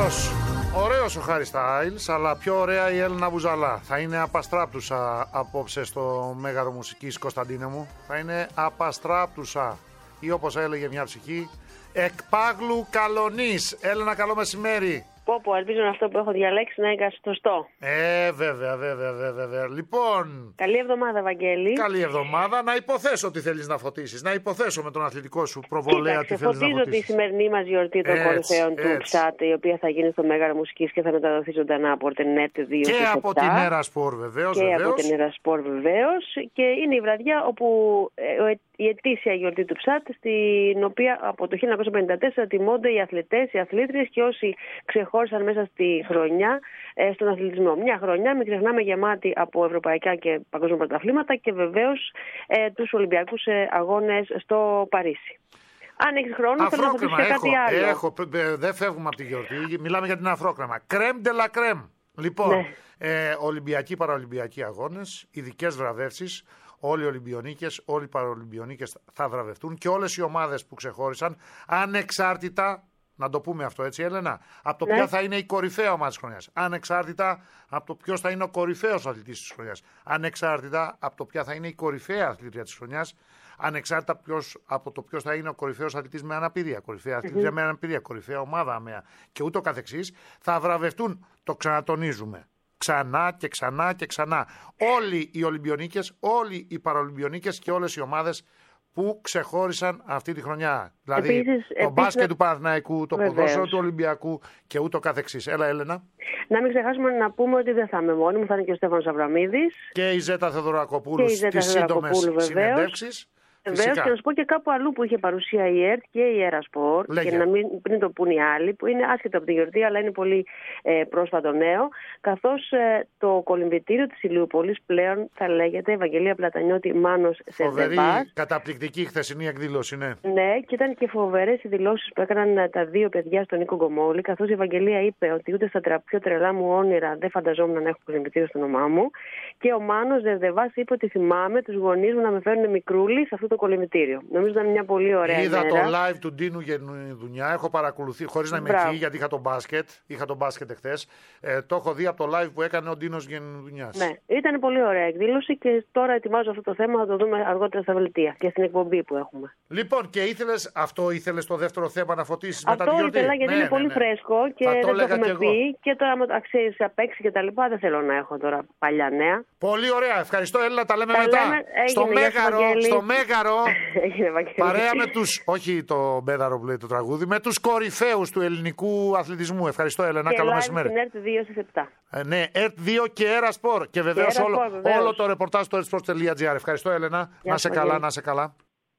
Ωραίος ο Χάρι Στάιλς, αλλά πιο ωραία η Έλενα Μπουζαλά. Θα είναι απαστράπτουσα απόψε στο Μέγαρο Μουσικής, Κωνσταντίνε μου. Θα είναι απαστράπτουσα. Ή όπως έλεγε μια ψυχή, εκπάγλου καλονής. Έλενα, καλό μεσημέρι. Πω, ελπίζω αυτό που έχω διαλέξει να είναι σωστό. Βέβαια. Λοιπόν. Καλή εβδομάδα, Βαγγέλη. Καλή εβδομάδα. Να υποθέσω ότι θέλεις να φωτίσεις. Να υποθέσω με τον αθλητικό σου προβολέα τι θέλεις να φωτίσεις. Φωτίζω τη σημερινή μας γιορτή των κορυφαίων του ΨΑΤ, η οποία θα γίνει στο Μέγαρο Μουσικής και θα μεταδοθεί ζωντανά από την ΕΡΤ 2. Και από την Έρα-Σπορ βεβαίως. Και από την Έρα-Σπορ βεβαίως. Και είναι η βραδιά όπου η ετήσια γιορτή του ΨΑΤ, στην οποία από το 1954 τιμώνται οι αθλητές, οι αθλήτριες και όσοι ξεχώρισαν μέσα στη χρονιά στον αθλητισμό. Μια χρονιά, μην ξεχνάμε, γεμάτη από ευρωπαϊκά και παγκόσμια πρωταθλήματα και βεβαίως τους Ολυμπιακούς αγώνες στο Παρίσι. Αν έχεις χρόνο, θέλω να πω και κάτι άλλο. Δεν φεύγουμε από τη γιορτή, μιλάμε για την αφρόκρεμα. Κρέμ ντε λα κρέμ. Λοιπόν, ναι. Ολυμπιακοί, παραολυμπιακοί αγώνες, ειδικές βραβεύσεις. Όλοι οι Ολυμπιονίκες, όλοι οι Παραολυμπιονίκες θα βραβευτούν και όλες οι ομάδες που ξεχώρισαν, ανεξάρτητα, να το πούμε αυτό έτσι, Έλενα, από το ποια θα είναι η κορυφαία ομάδα της χρονιάς. Ανεξάρτητα από το ποιος θα είναι ο κορυφαίος αθλητής της χρονιάς. Ανεξάρτητα από το ποια θα είναι η κορυφαία αθλήτρια της χρονιάς. Ανεξάρτητα από το ποιος θα είναι ο κορυφαίος αθλητής με αναπηρία, κορυφαία αθλήτρια με αναπηρία, κορυφαία ομάδα αμαία και ούτω καθεξής, θα βραβευτούν, το ξανατονίζουμε. Ξανά και ξανά και ξανά. Όλοι οι Ολυμπιονίκες, όλοι οι Παραολυμπιονίκες και όλες οι ομάδες που ξεχώρισαν αυτή τη χρονιά. Δηλαδή το μπάσκετ του Παναθηναϊκού, το ποδόσφαιρο του Ολυμπιακού και ούτω καθεξής. Έλα, Έλενα. Να μην ξεχάσουμε να πούμε ότι δεν θα είμαι μόνη μου, θα είναι και ο Στέφανος Αβραμίδης. Και η Ζέτα Θεοδωρακοπούλου στις σύντομες συνεντεύξεις. Βεβαίως, και να σου πω και κάπου αλλού που είχε παρουσία η ΕΡΤ και η Έρα-Σπορ, και να πριν το πούν οι άλλοι, που είναι άσχετο από τη γιορτή, αλλά είναι πολύ πρόσφατο νέο, καθώς το κολυμβητήριο της Ηλιούπολης πλέον θα λέγεται Ευαγγελία Πλατανιώτη Μάνος Σερδεβάς. Φοβερή, καταπληκτική χθεσινή εκδήλωση, ναι. Ναι, και ήταν και φοβερές οι δηλώσεις που έκαναν τα δύο παιδιά στον Νίκο Γκομόλη, καθώς η Ευαγγελία είπε ότι ούτε στα πιο τρελά μου όνειρα δεν φανταζόμουν να έχω κολυμβητήριο στο όνομά μου. Και ο Μάνος Σερδεβάς είπε ότι θυμάμαι τους γονείς μου να με φέρουν μικρούλι σε αυτό το κολυμβητήριο. Νομίζω ήταν μια πολύ ωραία Είδα μέρα. το live του Ντίνου Γενουδουνιά, έχω παρακολουθεί χωρίς να είμαι εκεί γιατί είχα τον μπάσκετ εχθές. Το έχω δει από το live που έκανε ο Ντίνος Γενουδουνιάς. Ναι, ήταν πολύ ωραία εκδήλωση και τώρα ετοιμάζω αυτό το θέμα, θα το δούμε αργότερα στα βελτία και στην εκπομπή που έχουμε. Λοιπόν, και ήθελες το δεύτερο θέμα να φωτίσεις μετά τη γιορτή. Αυτό ήθελα γιατί είναι πολύ φρέσκο και δεν το έχουμε πει. Και τώρα, αν ξέρεις απέξει και τα λοιπά, δεν θέλω να έχω τώρα παλιά νέα. Πολύ ωραία, ευχαριστώ, Έλληνα, τα λέμε μετά. Στο Μέγαρο. Παρέα με τους, όχι το Μπέδαρο που λέει το τραγούδι, με τους κορυφαίους του ελληνικού αθλητισμού. Ευχαριστώ, Έλενα, καλό μεσημέρι. Και live στην ΕΡΤ 2 στις 7. Ναι, ΕΡΤ 2 και Έρα-Σπορ. Και βεβαίως όλο το ρεπορτάζ στο ertsport.gr. Ευχαριστώ, Έλενα. Να είσαι καλά, να είσαι καλά.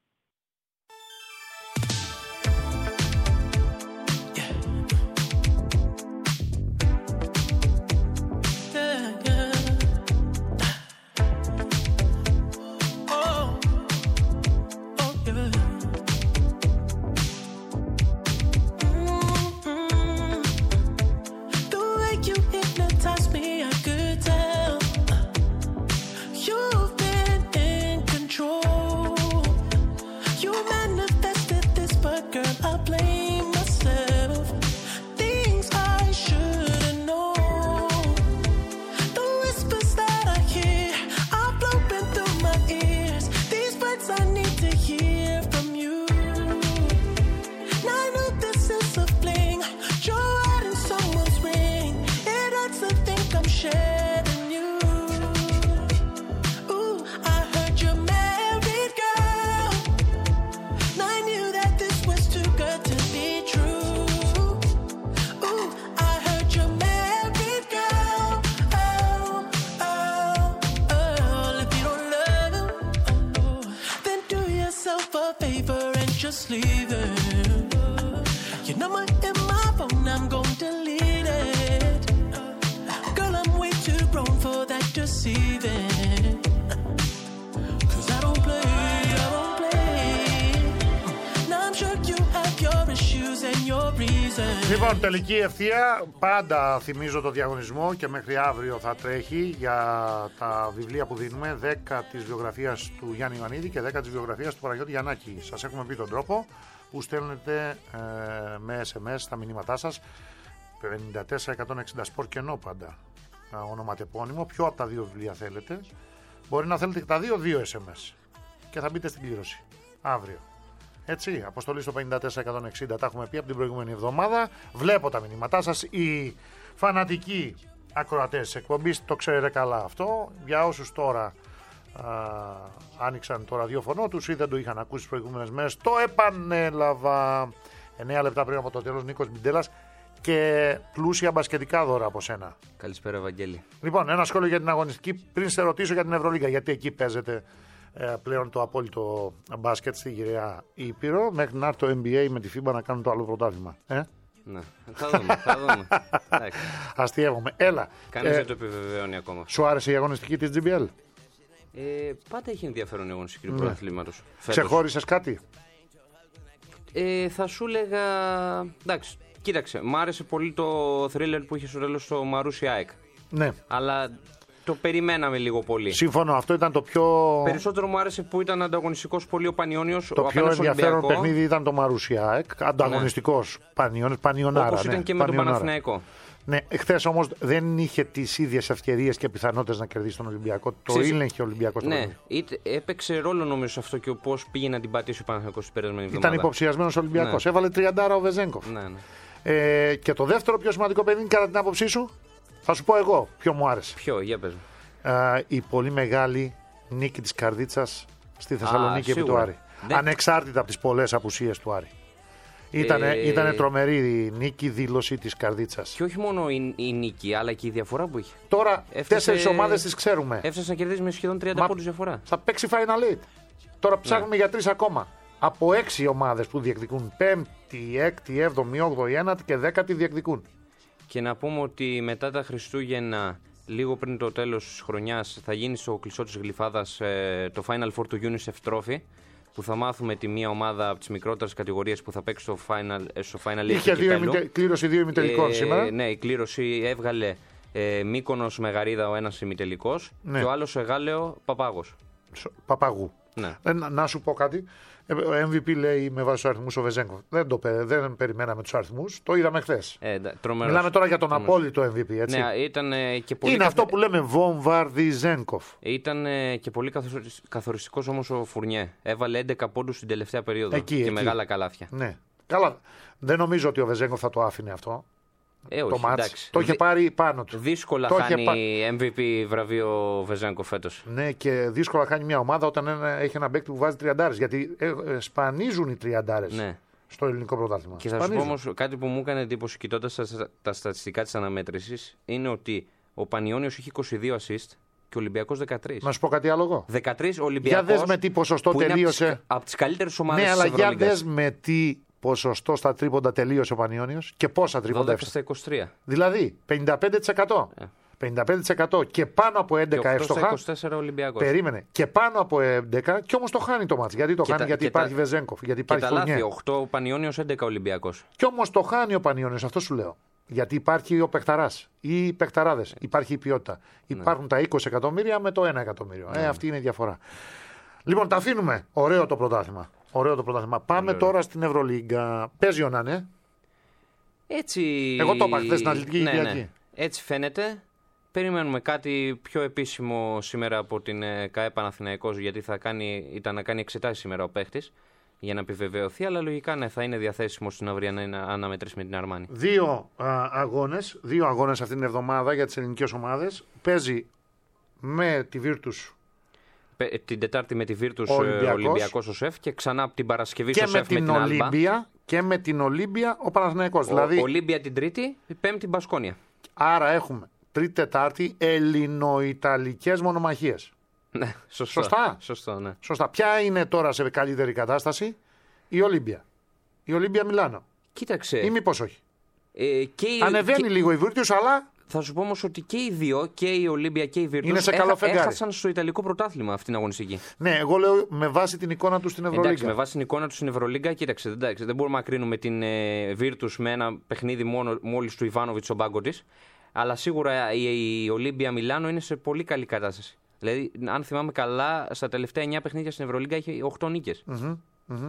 Λοιπόν, τελική ευθεία. Πάντα θυμίζω το διαγωνισμό και μέχρι αύριο θα τρέχει για τα βιβλία που δίνουμε. 10 της βιογραφίας του Γιάννη Ιωαννίδη και 10 της βιογραφίας του Παναγιώτη Γιαννάκη. Σας έχουμε πει τον τρόπο που στέλνετε με SMS τα μηνύματά σας. 54-160 σπορ κενό πάντα. Ονοματεπώνυμο. Ποιο από τα δύο βιβλία θέλετε. Μπορεί να θέλετε και τα δύο SMS. Και θα μπείτε στην κλήρωση. Αύριο. Έτσι, αποστολή στο 54-160. Τα έχουμε πει από την προηγούμενη εβδομάδα. Βλέπω τα μηνύματά σας. Οι φανατικοί ακροατές της εκπομπής το ξέρετε καλά αυτό. Για όσους τώρα άνοιξαν το ραδιόφωνο τους ή δεν το είχαν ακούσει τις προηγούμενες μέρες, το επανέλαβα. 9 λεπτά πριν από το τέλος, Νίκος Μπιντέλας και πλούσια μπασκετικά δώρα από σένα. Καλησπέρα, Ευαγγέλη. Λοιπόν, ένα σχόλιο για την αγωνιστική πριν σε ρωτήσω για την Ευρωλίγκα, γιατί εκεί παίζεται πλέον το απόλυτο μπάσκετ στη γυραιά Ήπειρο, μέχρι να έρθει το NBA με τη FIBA να κάνουν το άλλο πρωτάθλημα. Ναι, θα δούμε. Αστειεύομαι. Έλα. Κανείς δεν το επιβεβαιώνει ακόμα. Σου άρεσε η αγωνιστική της GBL? Πάντα έχει ενδιαφέρον η αγωνιστική του πρωταθλήματος. Ξεχώρισες κάτι? Θα σου έλεγα. Εντάξει, κοίταξε. Μ' άρεσε πολύ το θρίλερ που είχε στο τέλος στο Μαρούσι ΑΕΚ. Ναι. Αλλά το περιμέναμε λίγο πολύ. Σύμφωνο, αυτό ήταν το πιο. Περισσότερο μου άρεσε που ήταν ανταγωνιστικός πολύ ο Πανιόνιος. Το πιο ενδιαφέρον παιχνίδι ήταν το Μαρούσι ΑΕΚ. Ανταγωνιστικός Πανιονάρα. Όπως ήταν και με τον Παναθηναϊκό. Ναι, χθες όμως δεν είχε τις ίδιες ευκαιρίες και πιθανότητες να κερδίσει τον Ολυμπιακό. Το ήλεγχε ο Ολυμπιακός. Ναι, έπαιξε ρόλο νομίζω σε αυτό και πώς πήγε να την πατήσει ο Παναθηναϊκός την περασμένη εβδομάδα. Ήταν υποψιασμένος ο Ολυμπιακός. Ναι. Έβαλε 30 ο Βεζένκοφ. Ναι. Και το δεύτερο πιο σημαντικό παιχνίδι, κατά την άποψή σου, θα σου πω εγώ ποιο μου άρεσε. Ποιο, για πες μου. Η πολύ μεγάλη νίκη της Καρδίτσας στη Θεσσαλονίκη επί του Άρη. Ναι. Ανεξάρτητα από τις πολλές απουσίες του Άρη. Ήτανε τρομερή η νίκη, δήλωση της Καρδίτσας. Και όχι μόνο η νίκη, αλλά και η διαφορά που είχε. Τώρα 4 ομάδες τις ξέρουμε. Έφτασε να κερδίσει με σχεδόν 30 πόντους διαφορά. Θα παίξει Final Eight. Τώρα ψάχνουμε για 3 ακόμα. Από 6 ομάδες που διεκδικούν. 5η, 6η, 7η, 8η, 9η και 10η διεκδικούν. Και να πούμε ότι μετά τα Χριστούγεννα, λίγο πριν το τέλος της χρονιάς, θα γίνει στο κλεισό της Γλυφάδας το Final Four του UNICEF Trophy, που θα μάθουμε τη μία ομάδα από τις μικρότερες κατηγορίες που θα παίξει στο Final Eight. Είχε κλήρωση 2 ημιτελικών σήμερα. Ναι, η κλήρωση έβγαλε Μύκονος Μεγαρίδα ο ένας ημιτελικός, ναι, και ο άλλος Εγάλεο Παπάγος. Παπαγού. Ναι. Να σου πω κάτι. Ο MVP λέει με βάση τους αριθμούς ο Βεζένκοφ. Δεν περιμέναμε τους αριθμούς. Το είδαμε χθες. Μιλάμε τώρα για τον απόλυτο MVP, έτσι. Ναι, ήταν και πολύ είναι αυτό που λέμε Βομβαρδιζένκοφ. Ήταν και πολύ καθοριστικός όμως ο Φουρνιέ. Έβαλε 11 πόντους στην τελευταία περίοδο και μεγάλα καλάθια. Ναι. Καλά. Δεν νομίζω ότι ο Βεζένκοφ θα το άφηνε αυτό. Το μάτς. Το είχε πάρει πάνω του. Δύσκολα χάνει MVP βραβείο ο Βεζένκοφ φέτος. Ναι, και δύσκολα χάνει μια ομάδα όταν έχει ένα παίκτη που βάζει 30. Γιατί σπανίζουν οι 30 στο ελληνικό πρωτάθλημα. Και θα σου πω όμως κάτι που μου έκανε εντύπωση κοιτώντας τα στατιστικά της αναμέτρησης, είναι ότι ο Πανιόνιος είχε 22 assist και ο Ολυμπιακός 13. Να σου πω κάτι άλλο εγώ. 13 ο Ολυμπιακός. Για δες με τι ποσοστό τελείωσε. Από τις καλύτερες ομάδες της Ευρωλίγκας. Ναι, αλλά για δες με τι ποσοστό στα τρίποντα τελείωσε ο Πανιόνιος και πόσα τρίποντα έφτασε. 23. Δηλαδή 55%. 55% και πάνω από 11 εύστοχα. 24 Ολυμπιακός. Περίμενε. Και πάνω από 11 και όμως το χάνει το μάτς. Γιατί το χάνει, γιατί υπάρχει Βεζένκοφ. Γιατί υπάρχει Φουρνιέ. Φουρνιέ. 8 Πανιόνιος, 11 Ολυμπιακός. Και όμως το χάνει ο Πανιόνιος, αυτό σου λέω. Γιατί υπάρχει ο παιχταράς ή οι παιχταράδες. Υπάρχει η ποιότητα. Υπάρχουν τα 20 εκατομμύρια με το 1 εκατομμύριο. Αυτή είναι η διαφορά. Λοιπόν, τα αφήνουμε. Ωραίο το πρωτάθλημα. Πάμε τώρα στην Ευρωλίγκα. Παίζει ο Νανέ. Έτσι. Εγώ το είπα χθες στην Αθλητική Κυριακή. Ναι. Έτσι φαίνεται. Περιμένουμε κάτι πιο επίσημο σήμερα από την ΚΑΕ Παναθηναϊκός, γιατί ήταν να κάνει εξετάσεις σήμερα ο παίχτης για να επιβεβαιωθεί, αλλά λογικά θα είναι διαθέσιμο στην αυριανή αναμετρήση με την Αρμάνη. Δύο αγώνες αυτήν την εβδομάδα για τις ελληνικές ομάδες. Παίζει με τη Virtus. Την Τετάρτη με τη Virtus Ολυμπιακός ο ΣΕΦ και ξανά από την Παρασκευή στο ΣΕΦ με την Ολύμπια. Και με την Ολύμπια ο Παναθηναϊκός. Δηλαδή Ολύμπια την Τρίτη, Πέμπτη Μπασκόνια. Άρα έχουμε Τρίτη-Τετάρτη ελληνοϊταλικές μονομαχίες. Ναι, σωστά. Ναι. Σωστά. Ποια είναι τώρα σε καλύτερη κατάσταση? Η Ολύμπια. Η Ολύμπια Μιλάνο. Κοίταξε. Ή μήπως όχι? Ανεβαίνει λίγο η Virtus, αλλά. Θα σου πω όμως ότι και οι δύο, και η Ολύμπια και η Virtus, έχασαν στο Ιταλικό πρωτάθλημα αυτήν την αγωνιστική. Ναι, εγώ λέω με βάση την εικόνα του στην Ευρωλίγκα. Εντάξει, με βάση την εικόνα του στην Ευρωλίγκα, κοίταξε. Δεν μπορούμε να κρίνουμε την Virtus με ένα παιχνίδι μόλις του Ιβάνοβιτς στον πάγκο της. Αλλά σίγουρα η Ολύμπια Μιλάνο είναι σε πολύ καλή κατάσταση. Δηλαδή, αν θυμάμαι καλά, στα τελευταία 9 παιχνίδια στην Ευρωλίγκα είχε 8 νίκες.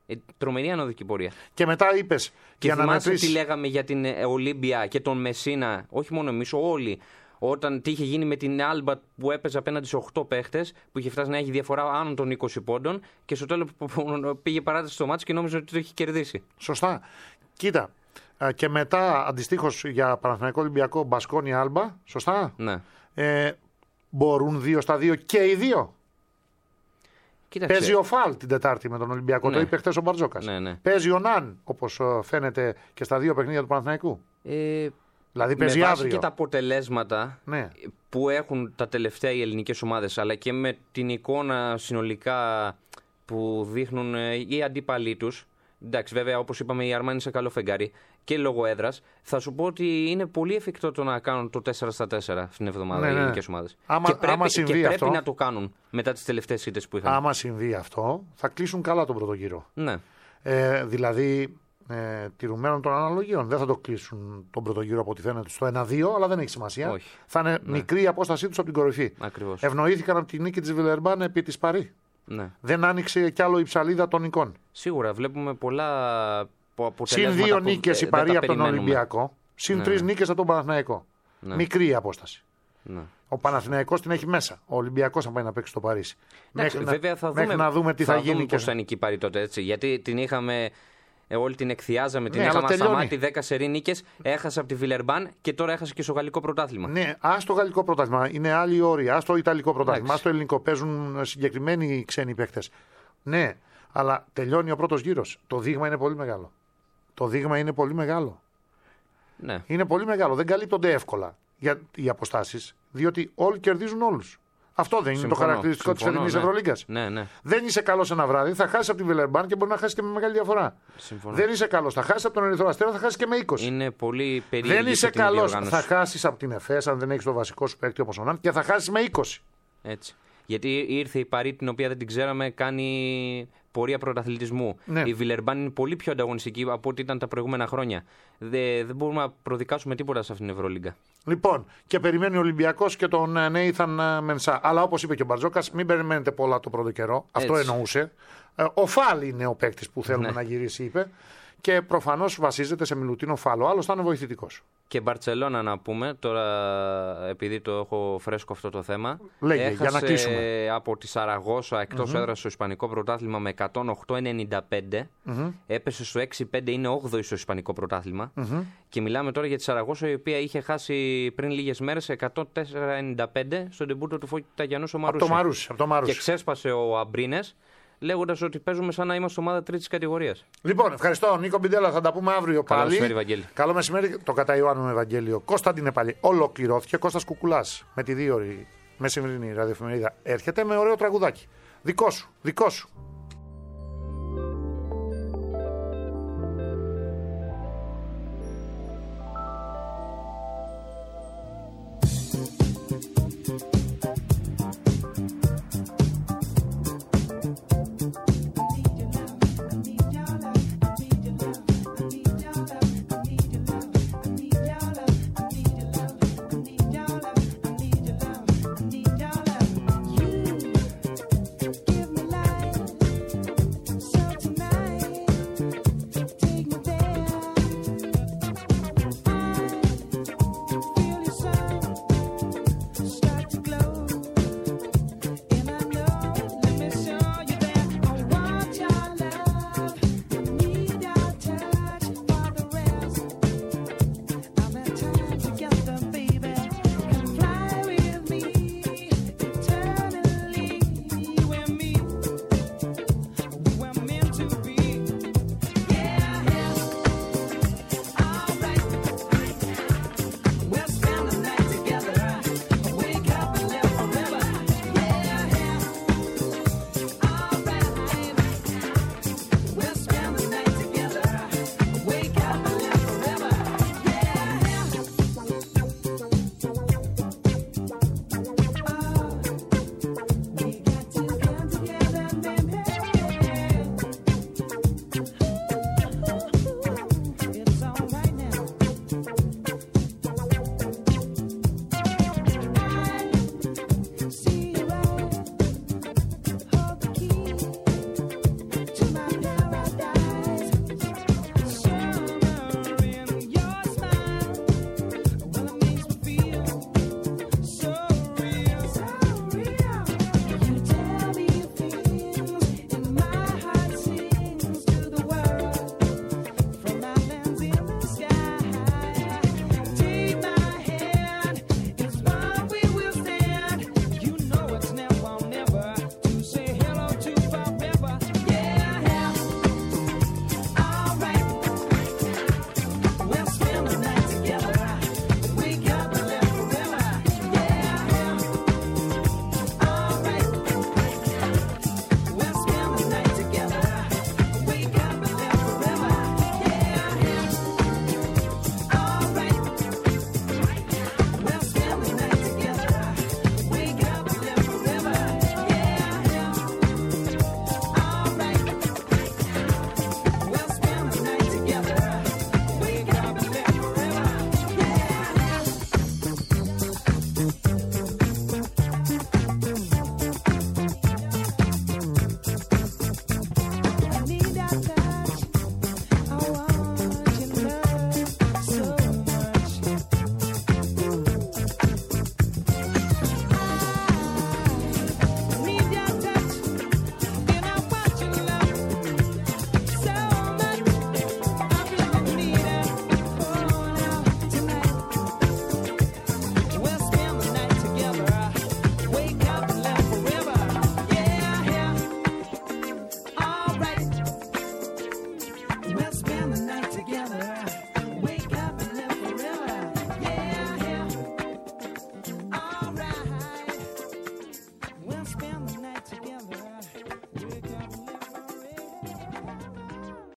Τρομερή ανωδική πορεία. Και μετά είπες. Και θυμάσαι τι λέγαμε για την Ολύμπια και τον Μεσίνα, όχι μόνο εμείς, όλοι. Όταν τι είχε γίνει με την Άλμπα που έπαιζε απέναντι σε 8 παίχτες, που είχε φτάσει να έχει διαφορά άνω των 20 πόντων και στο τέλος πήγε παράταση στο μάτσο και νόμιζε ότι το είχε κερδίσει. Σωστά. Κοίτα. Και μετά αντιστοίχως για Παναθηναϊκό Ολυμπιακό Μπασκόνια Άλμπα. Σωστά. Ναι. Μπορούν 2-2 και οι δύο. Κοίταξε. Παίζει ο Φαλ την Τετάρτη με τον Ολυμπιακό. Ναι. Το είπε χθες ο Μπαρτζόκας. Ναι. Παίζει ο Ναν, όπως φαίνεται και στα 2 παιχνίδια του Παναθηναϊκού. Δηλαδή παίζει με αύριο. βάση και τα αποτελέσματα που έχουν τα τελευταία οι ελληνικές ομάδες, αλλά και με την εικόνα συνολικά που δείχνουν οι αντίπαλοι τους. Εντάξει, βέβαια, όπως είπαμε, η Αρμάνι είναι σε καλό φεγγάρι και λόγω έδρας. Θα σου πω ότι είναι πολύ εφικτό το να κάνουν το 4-4 στην εβδομάδα οι ελληνικές ομάδες. Πρέπει να το κάνουν μετά τις τελευταίες ήττες που είχαν. Άμα συμβεί αυτό, θα κλείσουν καλά τον πρώτο γύρο. Ναι. Δηλαδή, τηρουμένων των αναλογίων. Δεν θα το κλείσουν τον πρώτο γύρο από ό,τι φαίνεται στο 1-2, αλλά δεν έχει σημασία. Όχι. Θα είναι μικρή η απόστασή τους από την κορυφή. Ακριβώς. Ευνοήθηκαν από τη νίκη της Βιλερμπάν επί της Παρί. Ναι. Δεν άνοιξε κι άλλο η ψαλίδα των νικών. Σίγουρα βλέπουμε πολλά αποτελέσματα. Συν 2 νίκες η Παρί από τον Ολυμπιακό. Συν 3 νίκες από τον Παναθηναϊκό. Ναι. Μικρή η απόσταση. Ναι. Ο Παναθηναϊκός την έχει μέσα. Ο Ολυμπιακός θα πάει να παίξει στο Παρίσι. Βέβαια θα μέχρι να δούμε τι θα γίνει. Πώς θα είναι εκεί η Παρί τότε, έτσι. Γιατί την είχαμε. Όλη την εκθιάζαμε, την είχαμε ασταμάτη 10 σερί νίκες, έχασε από τη Βιλερμπάν και τώρα έχασε και στο γαλλικό πρωτάθλημα. Ναι, το γαλλικό πρωτάθλημα είναι άλλη όρια, το ιταλικό πρωτάθλημα, το ελληνικό. Παίζουν συγκεκριμένοι ξένοι παίκτες. Ναι, αλλά τελειώνει ο πρώτος γύρος. Το δείγμα είναι πολύ μεγάλο. Ναι. Είναι πολύ μεγάλο. Δεν καλύπτονται εύκολα οι αποστάσεις, διότι όλοι κερδίζουν όλους. Αυτό δεν είναι το χαρακτηριστικό της φετινής Ευρωλίγκας. Ναι. Δεν είσαι καλός ένα βράδυ, θα χάσεις από τη Βιλερμπάν και μπορεί να χάσεις και με μεγάλη διαφορά. Συμφωνώ. Δεν είσαι καλός, θα χάσεις από τον Ερυθρό Αστέρα, θα χάσεις και με 20. Είναι πολύ περίεργη. Δεν είσαι καλός, θα χάσεις από την ΕΦΕΣ, αν δεν έχεις το βασικό σου παίκτη όπως ο Ναν, και θα χάσεις με 20. Έτσι. Γιατί ήρθε η Παρί, την οποία δεν την ξέραμε, κάνει πορεία πρωταθλητισμού. Ναι. Η Βιλερμπάν είναι πολύ πιο ανταγωνιστική από ό,τι ήταν τα προηγούμενα χρόνια. Δεν μπορούμε να προδικάσουμε τίποτα σε αυτήν την Ευρωλίγκα. Λοιπόν, και περιμένει ο Ολυμπιακός και τον Νέιθαν Μενσά. Αλλά όπως είπε και ο Μπαρτζόκας, μην περιμένετε πολλά το πρώτο καιρό. Αυτό εννοούσε. Ο Φάλ είναι ο παίκτης που θέλουμε να γυρίσει, είπε. Και προφανώς βασίζεται σε Μιλουτίνο Φάλ. Ο άλλος θα είναι βοηθητικός. Και Μπαρτσελώνα να πούμε, τώρα επειδή το έχω φρέσκο αυτό το θέμα. Λέγε, για να κλείσουμε. Από τη Σαραγώσα εκτός έδρας στο Ισπανικό πρωτάθλημα με 108-95. Έπεσε στο 6-5, είναι 8η στο Ισπανικό πρωτάθλημα. Και μιλάμε τώρα για τη Σαραγώσα, η οποία είχε χάσει πριν λίγες μέρες 104-95 στον ντεμπούτο του Φώτη Ταγιανού στο Μαρούσι. Από το Μαρούσι. Και ξέσπασε ο Αμπρίνες, λέγοντας ότι παίζουμε σαν να είμαστε ομάδα τρίτης κατηγορίας. Λοιπόν, ευχαριστώ. Νίκο Μπιντέλα, θα τα πούμε αύριο πάλι. Καλό μεσημέρι, Βαγγέλη. Καλό μεσημέρι. Το κατά Ιωάννου Ευαγγέλιο Κωνσταντίνε πάλι ολοκληρώθηκε. Κώστας Κουκουλάς με τη 2ωρη μεσημερινή ραδιοφημερίδα έρχεται με ωραίο τραγουδάκι. Δικό σου.